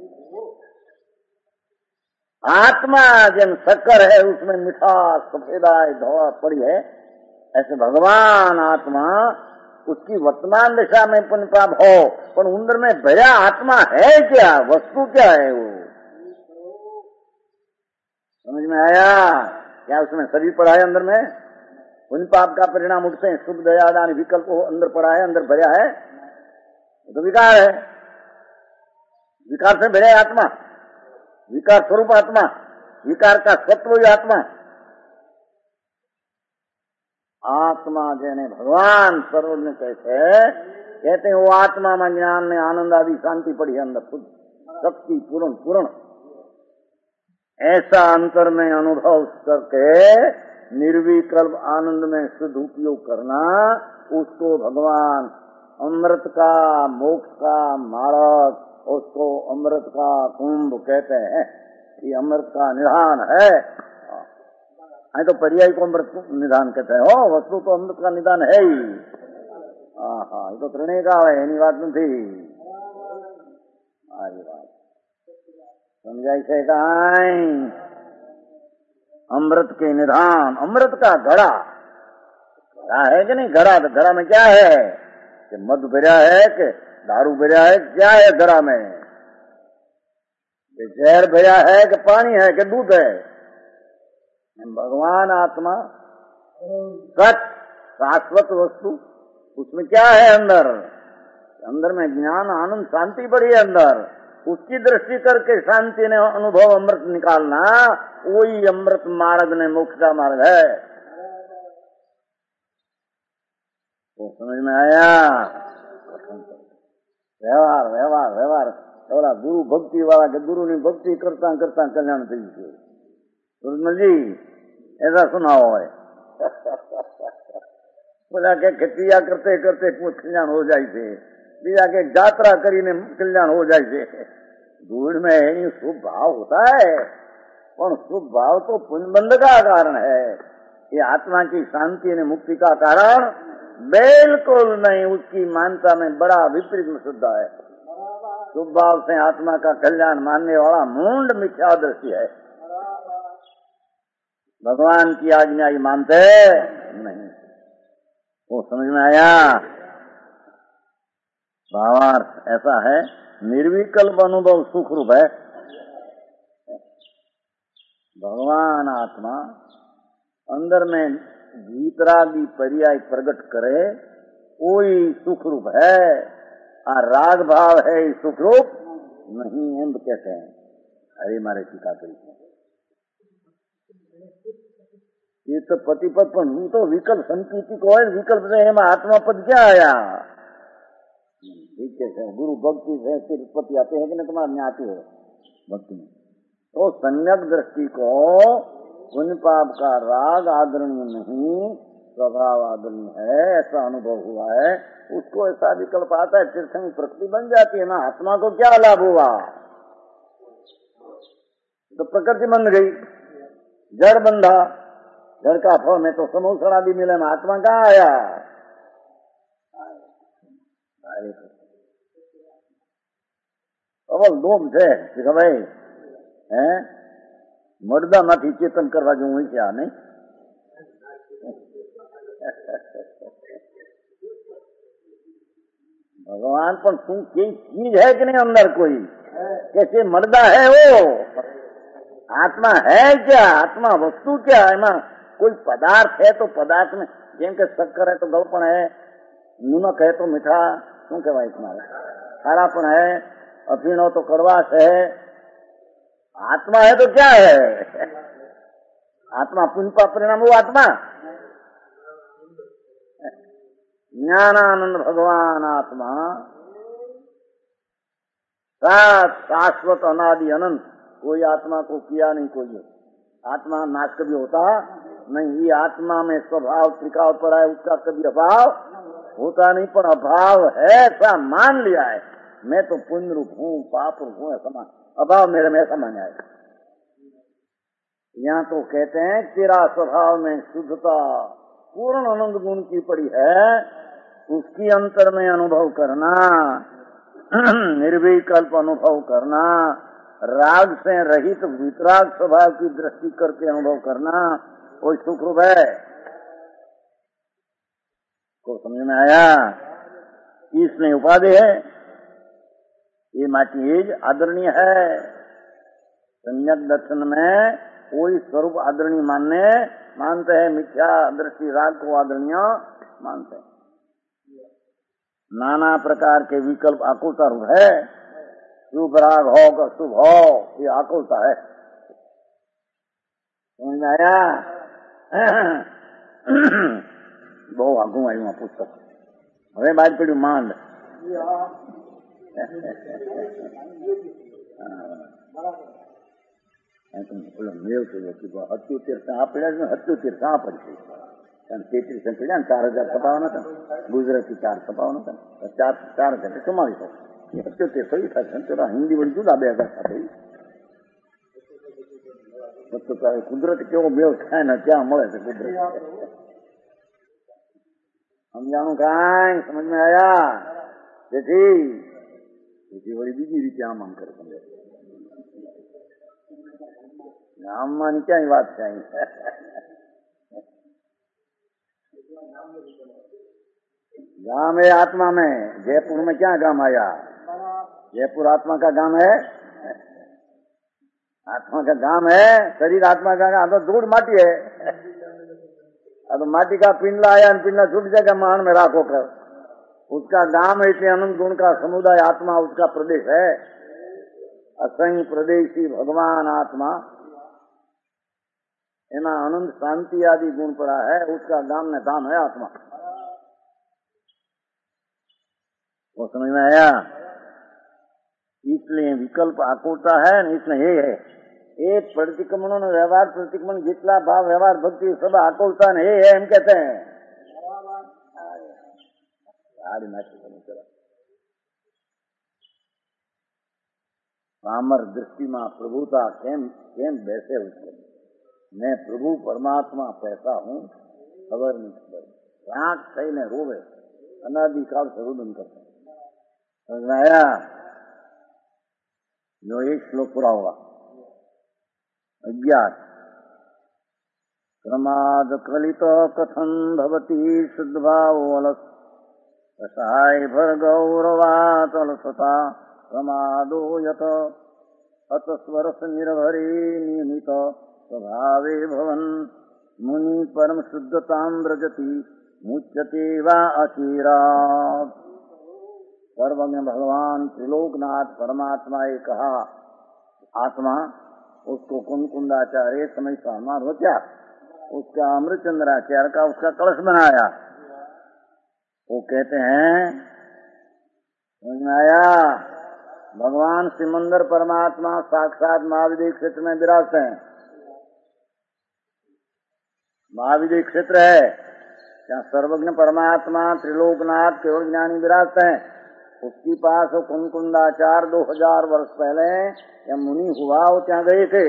आत्मा जन शक्कर है, उसमें मिठास सफेदाई धोआ पड़ी है, ऐसे भगवान आत्मा उसकी वर्तमान दिशा में पुण्य पाप हो, पर अंदर में भया आत्मा है क्या? वस्तु क्या है वो? समझ में आया? क्या उसमें शरीर पड़ा है अंदर में? पुण्य पाप का परिणाम उठते हैं, शुभ दया दान विकल्प हो, अंदर पड़ा है, अंदर भया है, तो विकार है. विकार से भया आत्मा, विकार स्वरूप आत्मा, विकार का सत्व आत्मा. आत्मा जेने भगवान सर्वज्ञ कहते हैं वो आत्मा में ज्ञान में आनंद आदि शांति पड़ी है अंदर खुद शक्ति पूर्ण ऐसा अंतर में अनुभव करके निर्विकल्प आनंद में शुद्ध उपयोग करना, उसको भगवान अमृत का मोक्ष का मार्ग, उसको अमृत का कुंभ कहते हैं। ये अमृत का निधान है। तो पर्याय को अमृत निधान कहते हैं। हो वस्तु तो अमृत का निधान है ही। हाँ, ये तो त्रिणे का है, एनी बात नहीं। आगे बात समझाई से अमृत के निधान, अमृत का घड़ा है कि नहीं? घड़ा, तो घड़ा में क्या है? कि मध भरा है कि दारू भरा है? क्या है घड़ा में? जहर भरा है कि पानी है कि दूध है? भगवान आत्मा सच शाश्वत वस्तु, उसमें क्या है? अंदर में ज्ञान आनंद शांति बड़ी है अंदर। उसकी दृष्टि करके शांति ने अनुभव अमृत निकालना, वही अमृत मार्ग ने मोक्ष का मार्ग है। वो समझ में आया? व्यवहार व्यवहार व्यवहार बोला गुरु भक्ति वाला के गुरु ने भक्ति करता करता कल्याण થઈ ગયું। सुरमल जी ऐसा सुना हो है? बोला के खतिया करते करते कल्याण हो जाए थे, बीजा के यात्रा करीने कल्याण हो जाए थे। गुण में ही शुभ भाव होता है, और शुभ भाव तो पुण्यबंध का कारण है। ये आत्मा की शांति ने मुक्ति का कारण बिल्कुल नहीं। उसकी मानता में बड़ा विपरीत में शुद्ध है। शुभ भाव से आत्मा का कल्याण मानने वाला मूंड मिथ्या दृष्टि है। भगवान की आज्ञा ही मानते नहीं। वो समझ में आया? भावार्थ ऐसा है, निर्विकल्प अनुभव सुख रूप है। भगवान आत्मा अंदर में भीतरागी पर्याय प्रकट करे, वही सुख रूप है। और राग भाव है सुख रूप नहीं, एम कहते हैं। अरे मारे टीका करी ये तो पति पद पर तो विकल्प संकीर्ति को है। विकल्प से आत्मा पद क्या आया? ठीक है, गुरु भक्ति से फिर पति आते हैं कि नहीं? तुम्हारे में आती है भक्ति में। तो सम्यक दृष्टि को पुण्य पाप का राग आदरणीय नहीं, स्वभाव आदरणीय है, ऐसा अनुभव हुआ है। उसको ऐसा विकल्प आता है, तीर्थंग प्रकृति बन जाती है ना। आत्मा को क्या लाभ हुआ? तो प्रकृति बन गई, जड़ बंधा। जड़ का फल में तो समोसण आदि मिले में आत्मा कहाँ आया? अवल दोम છે કે ભાઈ મરદા માંથી ચેતન કરવા જેવું હોય છે આ નહીં? भगवान पर तुम कोई चीज है कि नहीं अंदर? कोई कैसे मर्दा है वो? आत्मा है क्या? आत्मा वस्तु क्या है? कोई पदार्थ है तो पदार्थ में जेम के शक्कर है तो गलपण है, नमक है तो मीठा શું કહેવાય तुम्हारा, खारापन है, अफीणो तो कड़वाश है। आत्मा है तो क्या है? आत्मा पुण्य का परिणाम वो आत्मा। ज्ञानानंद भगवान आत्मा शाश्वत अनादि अनंत। कोई आत्मा को किया नहीं कोई है। आत्मा नाश कभी होता नहीं। ये आत्मा में स्वभाव त्रिकाल पर है, उसका कभी अभाव होता नहीं। पर अभाव है ऐसा मान लिया है। मैं तो पुण्य रूप हूँ, पाप रूप हूँ, ऐसा अभाव मेरे में ऐसा मान आए। यहाँ तो कहते हैं तेरा स्वभाव में शुद्धता पूर्ण आनंद गुण की पड़ी है, उसकी अंतर में अनुभव करना, निर्विकल्प अनुभव करना, राग से रहित वितराग स्वभाव की दृष्टि करके अनुभव करना, वो सुख रूप है। को समझ में आया? इसमें उपाधि है, ये माटी आदरणीय है। सम्यक दर्शन में कोई स्वरूप आदरणीय मानते हैं, मिथ्या दृष्टि राग को आदरणीय मानते हैं। नाना प्रकार के विकल्प आकुलता रूप है। शुभ राग हो का शुभ हो, ये आकुलता है। समझ में आया? બહુ આઘું આવ્યું આ પુસ્તક. હવે બાદ પડ્યું માંડ. મેળ થયો 77 સાપ પડ્યા છે, 77 સાપ પડશે. કારણ 33 પડ્યા ને 4000 છપાવાના હતા, ગુજરાતી 4 છપાવાના હતા, 4 એટલે 4400. એ 77 કઈ થશે? પેલા હિન્દી વળી જુદા 2000 સાથે. કુદરત કેવો મેળ થાય ને ક્યાં મળે છે કુદરત. સમજાણું કાંઈ સમજમાં આયા? તેથી વળી બીજી રીતે આમ કરે. ગામમાં ક્યાંય વાત છે? गांव है आत्मा में. जयपुर में क्या गांव आया? जयपुर आत्मा का गांव है. आत्मा का गांव है. शरीर आत्मा का गांव तो धूल माटी है. अब माटी का पिंडला आया, पिंडला छूट जाएगा मान में राखो कर. उसका गांव है इसलिए अनंत गुण का समुदाय आत्मा उसका प्रदेश है. असंग प्रदेशी भगवान आत्मा एना अनंत शांति आदि गुण पड़ा है. उसका गांव में धाम है आत्मा. वो समझ में आया? इसलिए विकल्प आकुलता है न इसमें ये है. ये प्रतिक्रमणों ने व्यवहार प्रतिक्रमण जितना भाव व्यवहार भक्ति सब आकुलता ने ये है हम कहते हैं. पामर दृष्टि में प्रभुता केम केम बैसे उसको. मैं प्रभु परमात्मा पैसा हूँ खबर नहीं खबर. राख थई ने रोवे अनादिकाल से रुदन करते. समझ में आया? जो एक श्लोक पूरा हुआ. 11 प्रमाद कलित कथन भवती शुद्धभाव अलस रसाय भर गौरवात अलसता प्रमादो यत अत स्वरस निर्भरी नियमित स्वभावे भवन मुनि परम शुद्धतां व्रजति मुच्यते वा अचिरात्. सर्वज्ञ भगवान त्रिलोकनाथ परमात्मा ये कहा आत्मा उसको कुंदाचार्य समय सामान हो क्या उसका अमृतचंद्राचार्य का उसका कलश बनाया. वो कहते हैं समझ में आया? भगवान सिमंदर परमात्मा साक्षात महाविद्य क्षेत्र में विराजते हैं. महाविद्य क्षेत्र है जहाँ सर्वज्ञ परमात्मा त्रिलोकनाथ केवल ज्ञानी विराजते हैं. उसके पास कुंदाचार्य 2000 वर्ष पहले या मुनि हुआ वो क्या गए थे.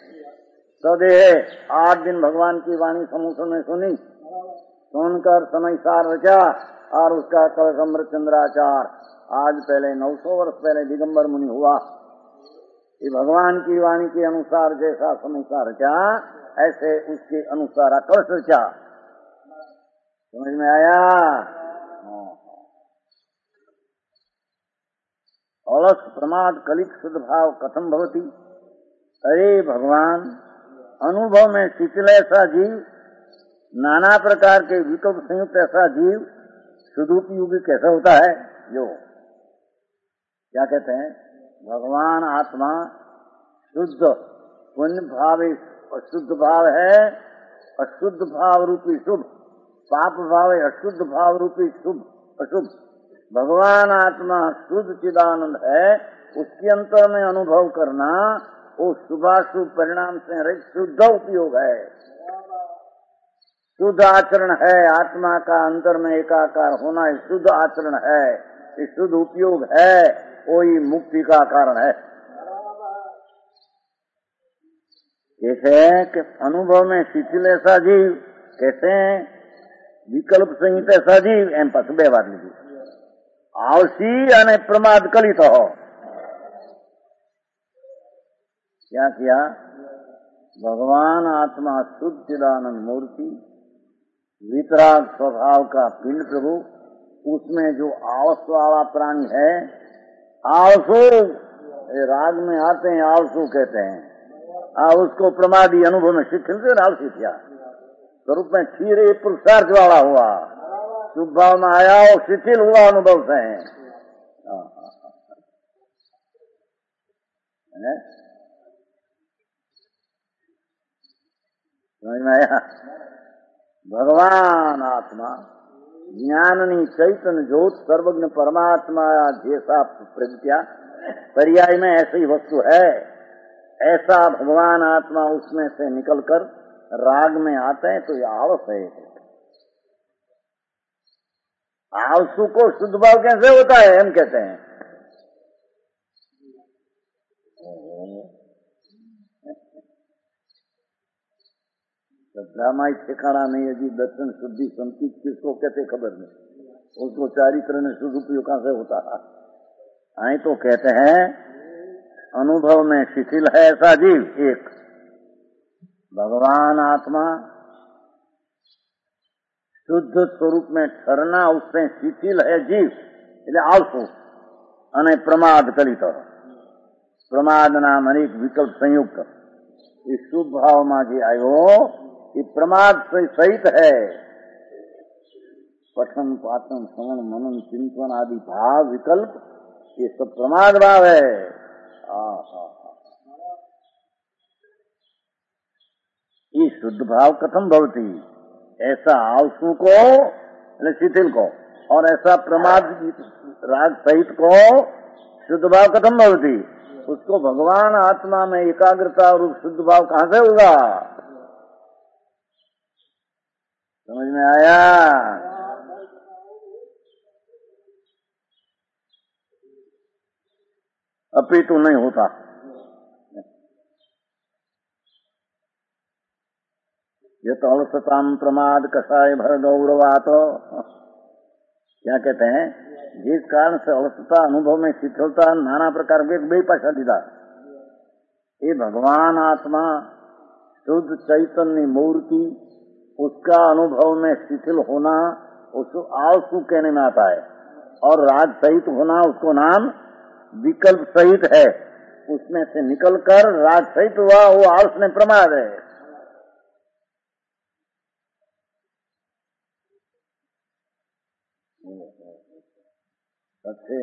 सदेह 8 दिन भगवान की वाणी समूह में सुनी. सुनकर समय सार रचा और उसका कलश अमृतचंद्राचार्य आज पहले 900 वर्ष पहले दिगंबर मुनि हुआ. ये भगवान की वाणी के अनुसार जैसा समय सार रचा ऐसे उसके अनुसार कलश रचा. समझ में आया? अलस प्रमाद कलित शुद्ध भाव कथम भवती. अरे भगवान अनुभव में शिथिल ऐसा जीव, नाना प्रकार के विकल्प संयुक्त ऐसा जीव सदुपयोगी कैसा होता है? जो क्या कहते हैं भगवान आत्मा शुद्ध पुण्य भाव अशुद्ध भाव है. अशुद्ध भाव रूपी शुभ, पाप भाव है अशुद्ध भाव रूपी शुभ अशुभ. भगवान आत्मा शुद्ध चिदानंद है. उसके अंतर में अनुभव करना वो शुभाशुभ परिणाम से रहित शुद्ध उपयोग है. शुद्ध आचरण है. आत्मा का अंतर में एकाकार होना ये शुद्ध आचरण है. ये शुद्ध उपयोग है. वही मुक्ति का कारण है. कैसे कि अनुभव में शिथिल ऐसा जीव, कैसे विकल्प संहित ऐसा जीव एम पास बे बात लीजिए. आलसी અને प्रमाद कलित हो. क्या किया? भगवान आत्मा शुद्ध चिदानंद मूर्ति वितराग स्वभाव का पिंड प्रभु. उसमें जो आलस वाला प्राणी है आलसू राग में आते हैं आलसू कहते हैं. उसको प्रमादी अनुभव में शिथिल से आलसी किया. स्वरूप में क्षीर पुरुषार्थ वाला हुआ. शुभ भाव में आया और शिथिल हुआ अनुभव से. समझ में आया? भगवान आत्मा ज्ञाननी चैतन्य ज्योत सर्वज्ञ परमात्मा जैसा प्रज्ञा पर्याय में ऐसी वस्तु है, ऐसा भगवान आत्मा उसमें से निकलकर राग में आते हैं, तो ये आलस है। आलसू को शुद्ध भाव कैसे होता है, हम कहते हैं। ड्रामा ही ठिकाना नहीं है जी। दर्शन शुद्धि संकीत किसको कहते खबर नहीं, उसको चारित्र ने शुद्ध उपयोग कहां से होता है। आई तो कहते हैं अनुभव में शिथिल है ऐसा जीव, एक भगवान आत्मा शुद्ध स्वरूप में ठहरना उससे शिथिल है जीव, એટલે આળસુ અને પ્રમાદ કલિત। પ્રમાદ નામ અનેક વિકલ્પ સંયુક્ત એ શુભ ભાવમાં જે આવ્યો ये प्रमाद से सहित है। पठन पाठन श्रवण मनन चिंतन आदि भाव विकल्प ये सब प्रमाद भाव है। ये शुद्ध भाव कथम भवती, ऐसा आलसू को शिथिल को और ऐसा प्रमाद राग सहित को शुद्ध भाव कथम भवती, उसको भगवान आत्मा में एकाग्रता और शुद्ध भाव कहां से होगा। समझ में आया। अपितु नहीं होता। ये तो अलसताम प्रमाद कषाय भर गौरवात, क्या कहते हैं, जिस कारण से अलसता अनुभव में शिथिलता नाना प्रकार के बेपाशा दीदा, ये भगवान आत्मा शुद्ध चैतन्य मूर्ति उसका अनुभव में शिथिल होना उसको आलसू कहने में आता है, और राग सहित होना उसको नाम विकल्प सहित है। उसमें से निकलकर राग सहित हुआ वो आलस में प्रमाद है। अच्छे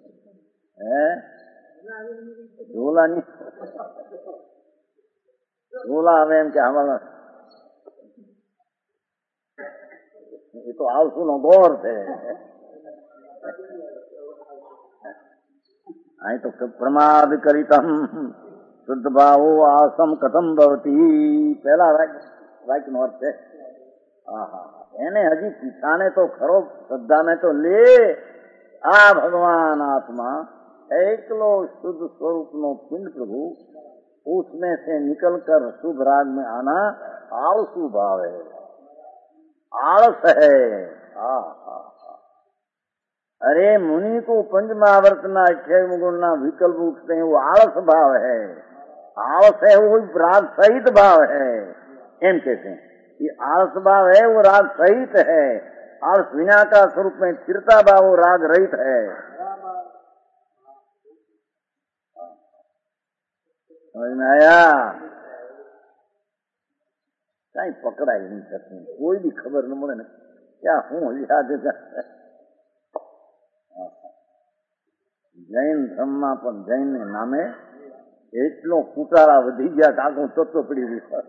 झोला नहीं, झोला हमें एम क्या हमारा ये तो आलसू नो गौर थे। आई तो प्रमाद करितम शुद्ध भावो आसम कथम भवती, पहला वाक्य नो अर्थ है। એને હજી પીછાને તો ખરો, શ્રદ્ધા में तो ले आ भगवान आत्मा एकलो शुद्ध स्वरूप नो पिंड प्रभु, उसमें से निकलकर शुभ राग में आना आलसू भाव है, आलस है। अरे मुनि को पंच महावर्तना 28 गुणना विकल्प उठते हैं, वो आलस भाव है। आलस है वो राग सहित भाव है, एम कहते हैं। ये आलस भाव है वो राग सहित है, आलस विना का स्वरूप में स्थिरता भाव वो राग रहित है। समझ में आया। कहीं पकड़ा ही नहीं सकते, कोई भी खबर न મળે ને क्या हूँ याद जैन धर्म पर जैन ने नामे એટલો કુટારા વધી ગયા કે આખું તત્વ પડી ગયું।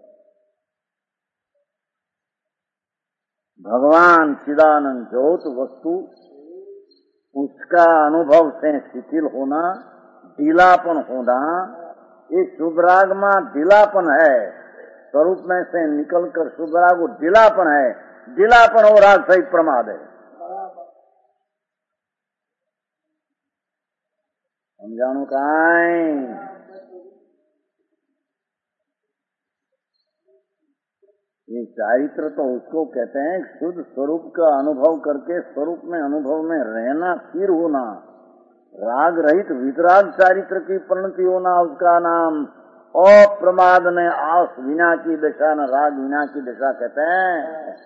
भगवान चिदानंद ज्योत वस्तु उसका अनुभव से शिथिल होना, ढीलापन होना, ये शुभ राग में ढीलापन है, स्वरूप में से निकलकर शुभ राग वो ढीलापन है, ढीलापन और राग सहित प्रमाद है। समझाणु काई। ये चारित्र तो उसको कहते हैं शुद्ध स्वरूप का अनुभव करके स्वरूप में अनुभव में रहना, स्थिर होना, राग रहित वितराग चारित्र की परिणति होना, उसका नाम अप्रमाद ने आस विना की दशा न राग विना की दशा कहते हैं।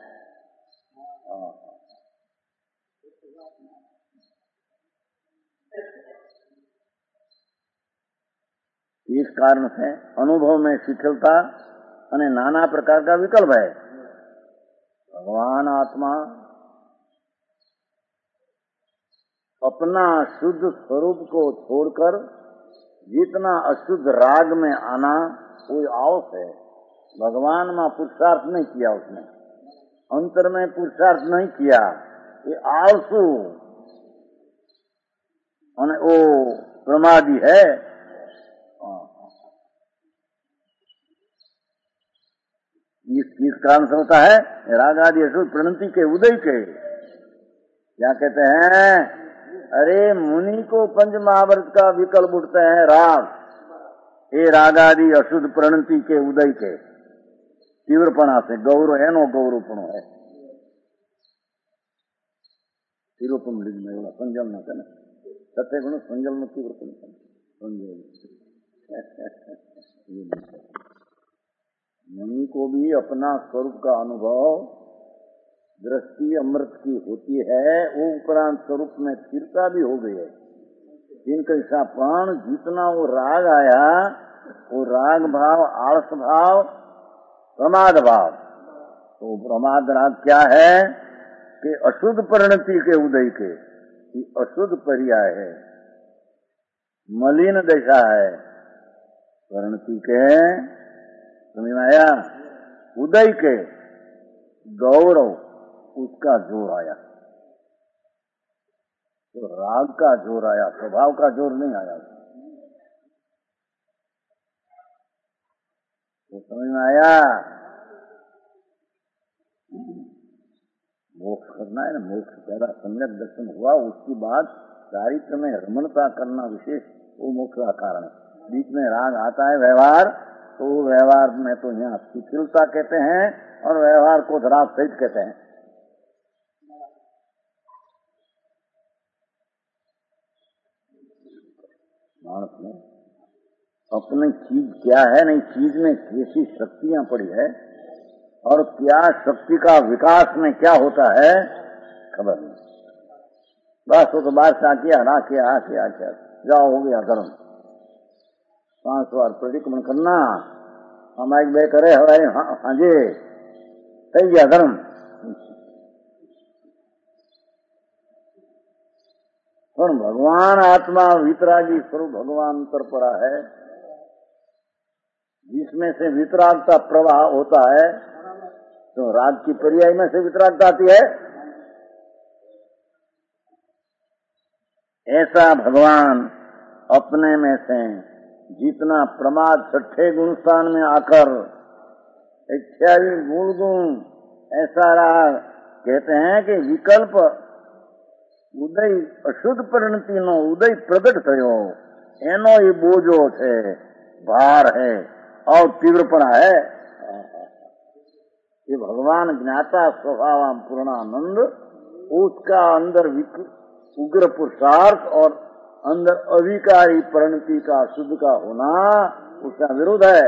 इस कारण से अनुभव में शिथिलता અને नाना प्रकार का विकल्प है। भगवान आत्मा अपना शुद्ध स्वरूप को छोड़कर जितना अशुद्ध राग में आना कोई आवश्यक है। भगवान में पुरुषार्थ नहीं किया उसने, अंतर में पुरुषार्थ नहीं किया, ये आलसू और वो प्रमादी है। किस कारण से होता है? राग आदि अशुद्ध प्रणति के उदय के। क्या कहते हैं? अरे मुनि को पंच महाव्रत का विकल्प उठते हैं राग, ये राग आदि अशुद्ध प्रणति के उदय के तीव्रपणा से। गौरव है नो गौरवपणो है तीव्रपण लिंग में एवं संजल न करे सत्य गुण संजल में तीव्रपण संजल। मुनि को भी अपना स्वरूप का अनुभव दृष्टि अमृत की होती है, वो उपरांत स्वरूप में स्थिरता भी हो गई है। जिनका प्राण जितना वो राग आया, वो राग भाव, आलस भाव, प्रमाद भाव, तो प्रमाद राग क्या है कि अशुद्ध परिणति के उदय के, अशुद्ध पर्याय है, मलिन दशा है परिणति के। समझ में आया? उदय के गौरव, उसका जोर आया, तो राग का जोर आया, स्वभाव का जोर नहीं आया। तो समझ में आया? मोक्ष करना है ना, मोक्ष पहला सम्यक दर्शन हुआ, उसके बाद चारित्र में रमणता करना विशेष, वो मोक्ष का कारण है। बीच में राग आता है व्यवहार, तो व्यवहार में तो यहाँ शिथिलता कहते हैं और व्यवहार को धराव सहित कहते हैं। मानस में अपनी चीज क्या है, नहीं चीज में कैसी शक्तियां पड़ी है और क्या शक्ति का विकास में क्या होता है खबर नहीं। बस वो तो बात से किया ना, किया जाओ हो गया धर्म। 5 बार प्रतिक्रमण करना, हम एक बे करे हवाई हाँ जी सही गया धर्म। और भगवान आत्मा वितरागी स्वरूप भगवान अंतर पड़ा है, जिसमें से वितरागता प्रवाह होता है। तो राग की पर्याय में से वितरागता आती है। ऐसा भगवान अपने में से जितना प्रमाद छठे गुण स्थान में आकर 28 मूल गुण ऐसा राग कहते हैं कि विकल्प उदय अशुद्ध परिणति नो उदय प्रकट थयो, एनो ये बोझो है, भार है और तीव्रपणा है। ये भगवान ज्ञाता स्वभाव पूर्णानंद, उसका अंदर उग्र पुरुषार्थ और अंदर अविकारी परिणति का शुद्ध का होना, उसका विरोध है।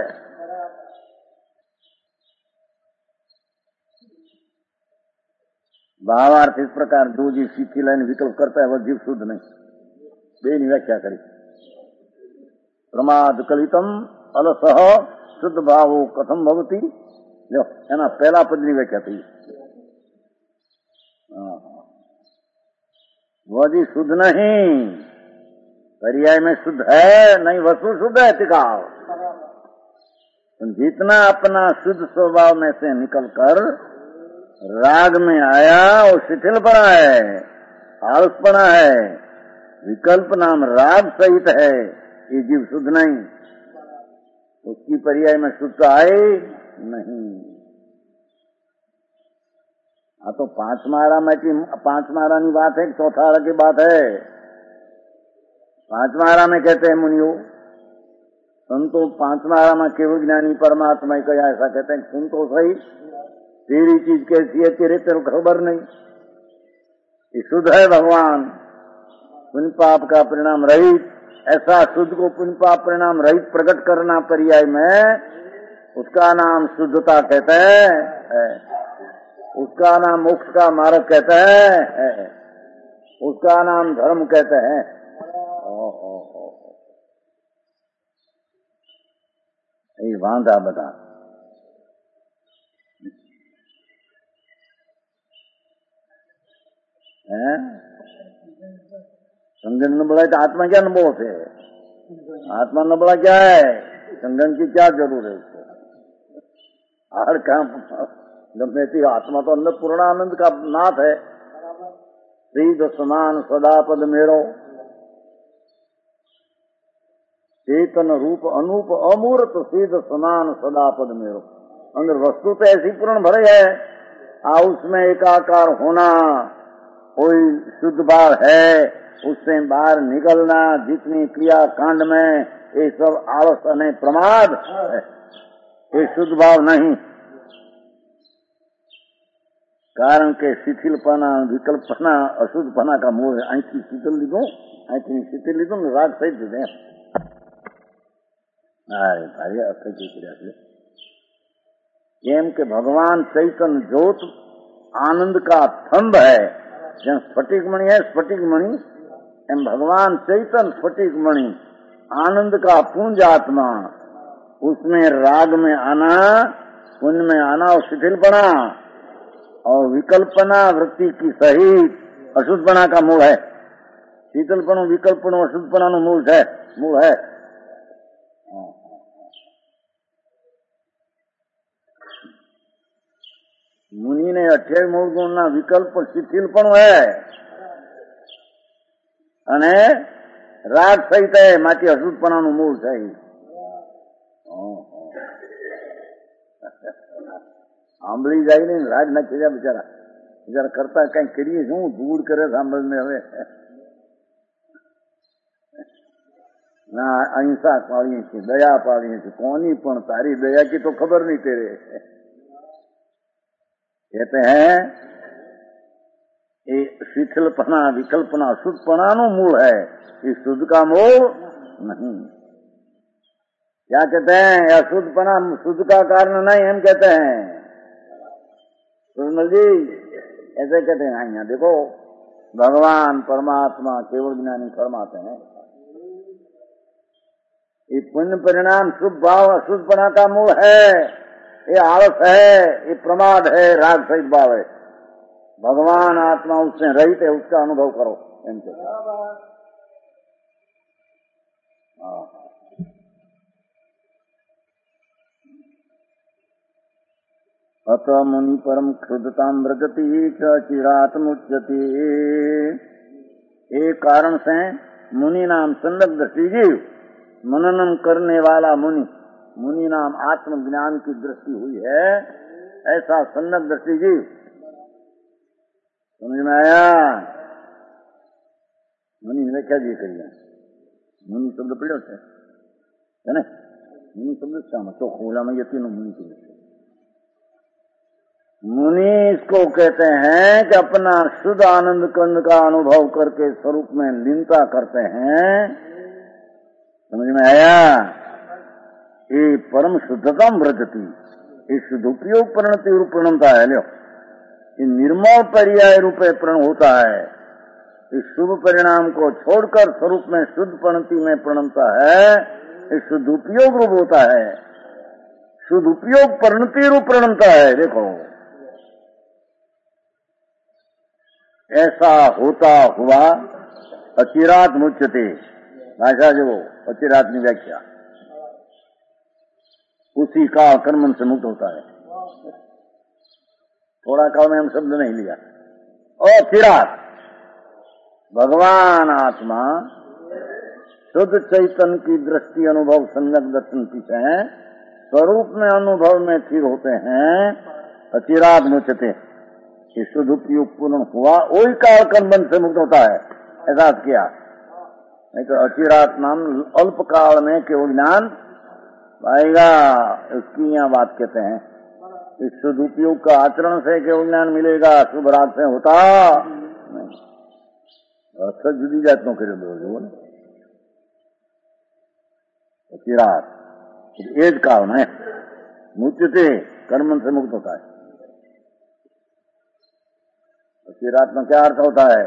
भावार्थ इस प्रकार जो जीव शिथिल विकल्प करता है वह जीव शुद्ध नहीं। बेनी व्याख्या करी प्रमाद कलितम अलसह शुद्ध भावो कथम भवती, जो है ना पहला पद व्याख्या थी। वह जी शुद्ध नहीं, पर्याय में शुद्ध है नहीं, वस्तु शुद्ध है टिकाव। जितना अपना शुद्ध स्वभाव में से निकलकर राग में आया वो शिथिलपना है, आलसपना है, विकल्प नाम राग सहित है, ये जीव शुद्ध नहीं। उसकी पर्याय में शुद्ध आए नहीं। हाँ तो 5 मारा की बात है, चौथा आरा की बात है। 5 मारा में कहते हैं मुनियो संतो, 5 मारा में केवल ज्ञानी परमात्मा ही कहा, ऐसा कहते हैं। सुन तो सही, तेरी चीज कैसी है, तेरे खबर नहीं। ये शुद्ध है भगवान, पुण्य पाप का परिणाम रहित। ऐसा शुद्ध को पुण्य पाप परिणाम रहित प्रकट करना पर्याय में, उसका नाम शुद्धता कहते हैं, उसका नाम मोक्ष का मार्ग कहते हैं, उसका नाम धर्म कहते हैं। ये वांधा बता संगन न बड़ा, आत्मा क्या न बोलते, आत्मा न बड़ा क्या है, संगन की क्या जरूरत है उसको। हर काम गमे थी आत्मा तो अंदर पूर्णानंद का नाथ है। सीध समान सदा पद मेरो, चेतन रूप अनूप अमूर्त सीध समान सदा पद मेरो। अंदर वस्तु तो ऐसी पूर्ण भरे है, उसमें एकाकार होना, कोई शुद्ध भाव है, उससे बाहर निकलना, जितनी क्रिया कांड में ये सब आलस नहीं प्रमाद है, ये शुद्ध भाव नहीं। कारण के शिथिलपना विकल्पना अशुद्धपना का मूल है। અહીંથી શીતલ લીધું, અહીંથી શીતલ લીધું ને રાગ સહિત દીધે। अरे भाई अक्षय की क्रिया से एम के भगवान चैतन्य ज्योत आनंद का थंब है। जब स्फटिक मणि है, स्फटिक मणि एम भगवान चैतन्य स्फटिक मणि आनंद का पुंज आत्मा, उसमें राग में आना, पुण्य में आना और शिथिलपना और विकल्पना वृत्ति की सहित अशुद्धपना का मूल है। शीतलपणु विकल्पणु अशुद्धपना मूल है। मुनि ने 28 मूल गुण ना विकल्प शिथिलपणु है અને રાગ સહિત है, માટી અશુદ્ધપણાનું મૂળ છે। સાંભળી જાય ને રાગ નાખી જાય બિચારા, બિચારા કરતા કઈ કરીએ શું, ધૂળ કરે સાંભળને। હવે ના અહિંસા પાળીએ છીએ, દયા પાળીએ છીએ, કોની પણ તારી દયા की तो खबर नहीं तेरे। कहते हैं ये शिथिलपना विकल्पना अशुद्धपना नो मूल है, ये शुद्ध का मूल नहीं। क्या कहते हैं? अशुद्धपना शुद्ध का कारण नहीं, हम कहते हैं सुरमल जी ऐसे कहते हैं। यहाँ देखो भगवान परमात्मा केवल ज्ञानी फरमाते हैं ये पुण्य परिणाम शुभ भाव अशुद्धपना का मूल है, ये आलस है, ये प्रमाद है, राग सहित भाव है। भगवान आत्मा उससे रहित है, उसका अनुभव करो। इनके अत मुनि परम क्षुद्धता मृगति चिरात्मुच्यते। एक कारण से मुनि नाम संलग्न दृष्टि जीव, मननम करने वाला मुनि, मुनि नाम आत्मज्ञान की दृष्टि हुई है, ऐसा संलग्न दृष्टि जीव। समझ में आया? मुनि ने क्या जी करिए? मुनि शब्द पढ़ो है ना? मुनि शब्द श्याम तो खोला में ये तीनों मुनि के लिए। मुनि इसको कहते हैं कि अपना शुद्ध आनंद कंद का अनुभव करके स्वरूप में लीनता करते हैं। समझ में आया? ये परम शुद्धता व्रजती, ये शुद्धोपयोग परिणति रूप प्रणमता है। लो ये निर्मल पर्याय रूपे प्रण होता है, इस शुभ परिणाम को छोड़कर स्वरूप में शुद्ध परिणति में प्रणमता है, इस शुद्ध उपयोग रूप होता है, शुद्ध उपयोग परिणति रूप प्रणमता है। देखो ऐसा होता हुआ अचिरात मुच्यते, भाषा जो अचिरात की व्याख्या, उसी का कर्मन से मुक्त होता है। थोड़ा काल में हम शब्द नहीं लिया। अचिरात भगवान आत्मा शुद्ध चैतन्य की दृष्टि अनुभव संगत दर्शन पीछे है, स्वरूप में अनुभव में स्थिर होते हैं। अचिरात मुच्यते, कि शुद्ध उपयोग पूर्ण हुआ वही काल कर्मबंध से मुक्त होता है। ऐसा किया नहीं तो अचिरात नाम अल्प काल में केवल ज्ञान आएगा, उसकी यहाँ बात कहते हैं। इस शुद्ध उपयोग का आचरण से केवल ज्ञान मिलेगा, शुभ राग से होता नहीं। अच्छा जुदी जात नो करे दो अचिरात एज काल में मुच्यते कर्मन से मुक्त होता है। चिरात में क्या अर्थ होता है?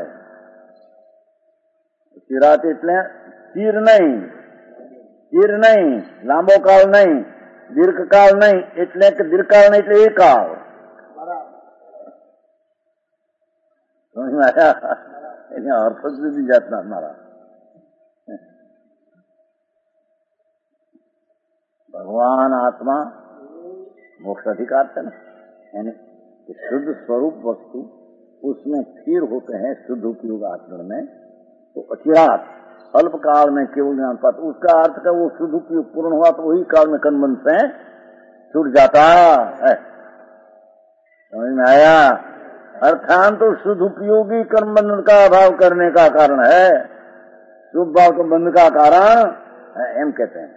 चिरात એટલે ચીર नहीं, लांबो काल नहीं, दीर्घ काल नहीं, એટલે કે दीर्घकाल नहीं એટલે एक काल। समझ में आया? अर्थ जुदी जातना हमारा। भगवान आत्मा मोक्ष अधिकार है ना, यानी कि शुद्ध स्वरूप वस्तु उसमें स्थिर होते हैं शुद्ध उपयोग आचरण में, तो अचिरात अल्प काल में केवल ज्ञान पात, उसका अर्थ का वो शुद्ध उपयोग पूर्ण हुआ तो वही काल में कर्मबंध से छूट जाता है। समझ में आया? अर्थात तो शुद्ध उपयोगी कर्मबंधन का अभाव करने का कारण है, शुभ भाव के बंध का कारण है, एम कहते हैं।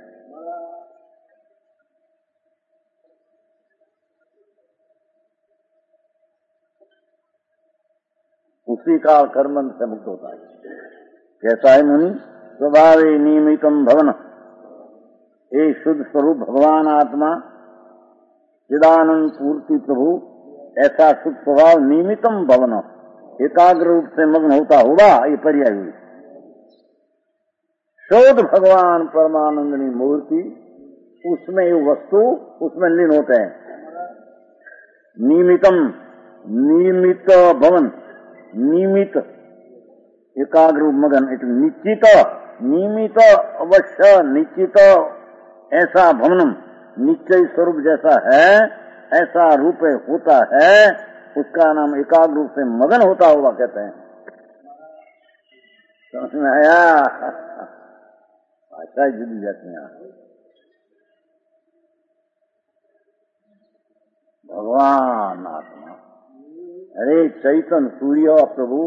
उसी काल कर्मबंध से मुक्त होता है। कैसा है मुनि? स्वभाव नियमितम भवन, ये शुद्ध स्वरूप भगवान आत्मा चिदानंद पूर्ति प्रभु, ऐसा शुद्ध स्वभाव नियमितम भवन, एकाग्र रूप से मग्न होता होगा, ये पर्याय हुई। शोध भगवान परमानंदनी मूर्ति, उसमें ये वस्तु उसमें लीन होते हैं। नियमितम, नियमित भवन, नियमित एकाग्र मगन, निश्चित नियमित अवश्य निश्चित ऐसा भवनम, निश्चय स्वरूप जैसा है ऐसा रूप होता है, उसका नाम एकाग्र रूप से मगन होता होगा कहते हैं। समझ में आया? भाषा जुड़ी जाती है। भगवान आत्मा, अरे चैतन सूर्य प्रभु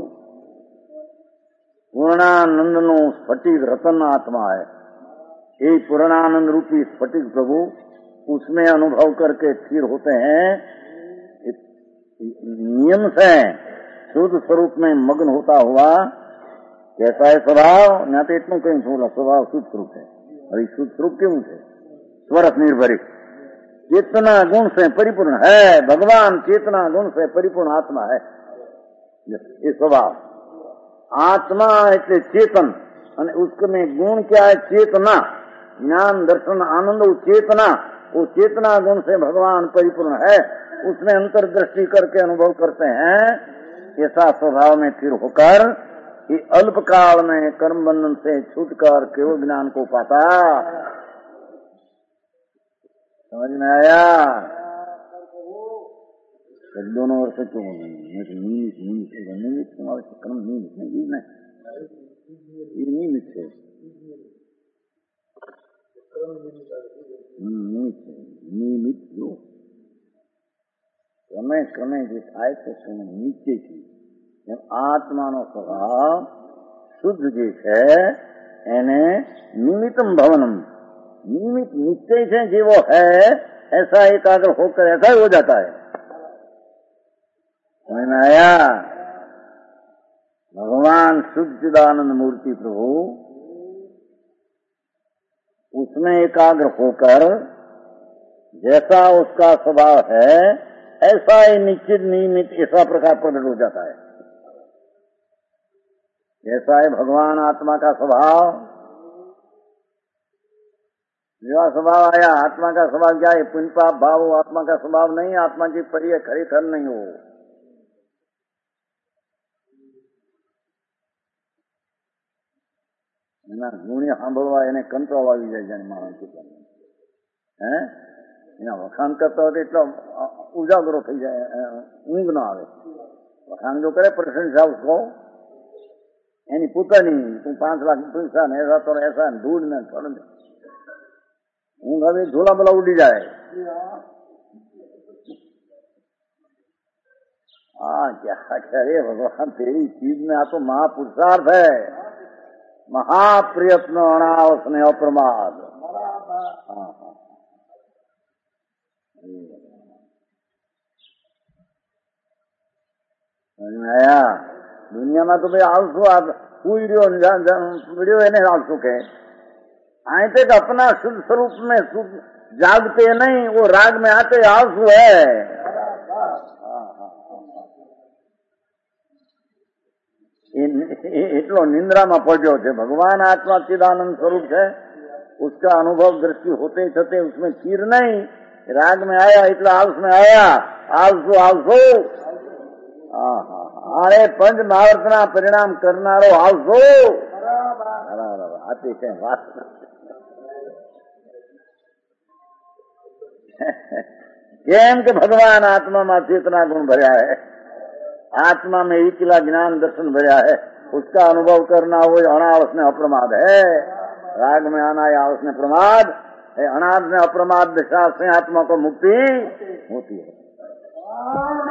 पूर्णानंद नो स्फटिक रतन आत्मा है। ये पूर्णानंद रूपी स्फटिक प्रभु उसमें अनुभव करके स्थिर होते हैं, नियम से शुद्ध स्वरूप में मग्न होता हुआ। कैसा है स्वभाव? यहाँ तो इतना कहीं बोला स्वभाव शुद्ध स्वरूप है, और शुद्ध स्वरूप क्यों है? स्वरस निर्भरित चेतना गुण से परिपूर्ण है। भगवान चेतना गुण से परिपूर्ण आत्मा है। ये स्वभाव आत्मा એટલે चेतन, અને उसमें गुण क्या है? चेतना, ज्ञान दर्शन आनंद, वो चेतना गुण से भगवान परिपूर्ण है, उसमें अंतर्दृष्टि करके अनुभव करते हैं। ऐसा स्वभाव में स्थिर होकर ये अल्प काल में कर्म बंधन से छूटकर केवल ज्ञान को पाता। समझ में आया? दोनों ओर से क्यों नियमित तुम्हारे कर्म नियमित है, नियमित जो क्रमे क्रमे જે થાય છે તેને નીચેથી આત્માનો સ્વભાવ શુદ્ધ જે છે એને નિમિત્તમ ભવનમ, नियमित निश्चय से जीवो है ऐसा एकाग्र होकर ऐसा ही हो जाता है। समझ में आया? भगवान शुद्ध चिदानंद मूर्ति प्रभु उसमें एकाग्र होकर जैसा उसका स्वभाव है ऐसा ही निश्चित नियमित ऐसा प्रकार प्रकट हो जाता है। जैसा है भगवान आत्मा का स्वभाव, जो स्वभाव आया आत्मा का स्वभाव क्या है? पुण्य पाप भाव हो, आत्मा का स्वभाव नहीं, आत्मा की परिय खरीखर नहीं हो। એના ગુણ્ય સાંભળવા એને કંટ્રોલ આવી જાય જાણે માણસ હે એના વખાણ કરતા હોય તો એટલો ઉજાગરો થઈ જાય, ઊંઘ ના આવે। વખાણ જો કરે પ્રશંસા उसको એની પોતાની, તું 5 લાખ પૈસા ને ऐसा तो ऐसा धूल ने फड़ ઊંઘ હવે ઝોલા બોલા ઉડી જાય। हाँ क्या करे भगवान तेरी चीज में, आ तो महापुरुषार्थ है, महाप्रयत्न अनावस ने अप्रमाद। आया दुनिया में तो भाई आलसू हुई वीडियो એને आलसू के आए तक अपना शुद्ध स्वरूप में शुद्ध जागते नहीं, वो राग में आते आलसू है। એટલો નિંદ્રામાં પડ્યો છે। ભગવાન આત્મા ચિદાનંદ સ્વરૂપ છે, उसका अनुभव दृष्टि होते छते उसमें चीर नहीं, राग में आया इतना आलस में आया, आलसू आलसू। अरे पंच महावर्तना परिणाम करनारो आलसू आती है बात। केम के भगवान आत्मा में चेतना गुण भरया है, आत्मा में एकला ज्ञान दर्शन भरया है, उसका अनुभव करना वो अनावस ने अप्रमाद है। राग में आना या उसने प्रमाद है, अनाद में अप्रमाद दिशा से आत्मा को मुक्ति होती है।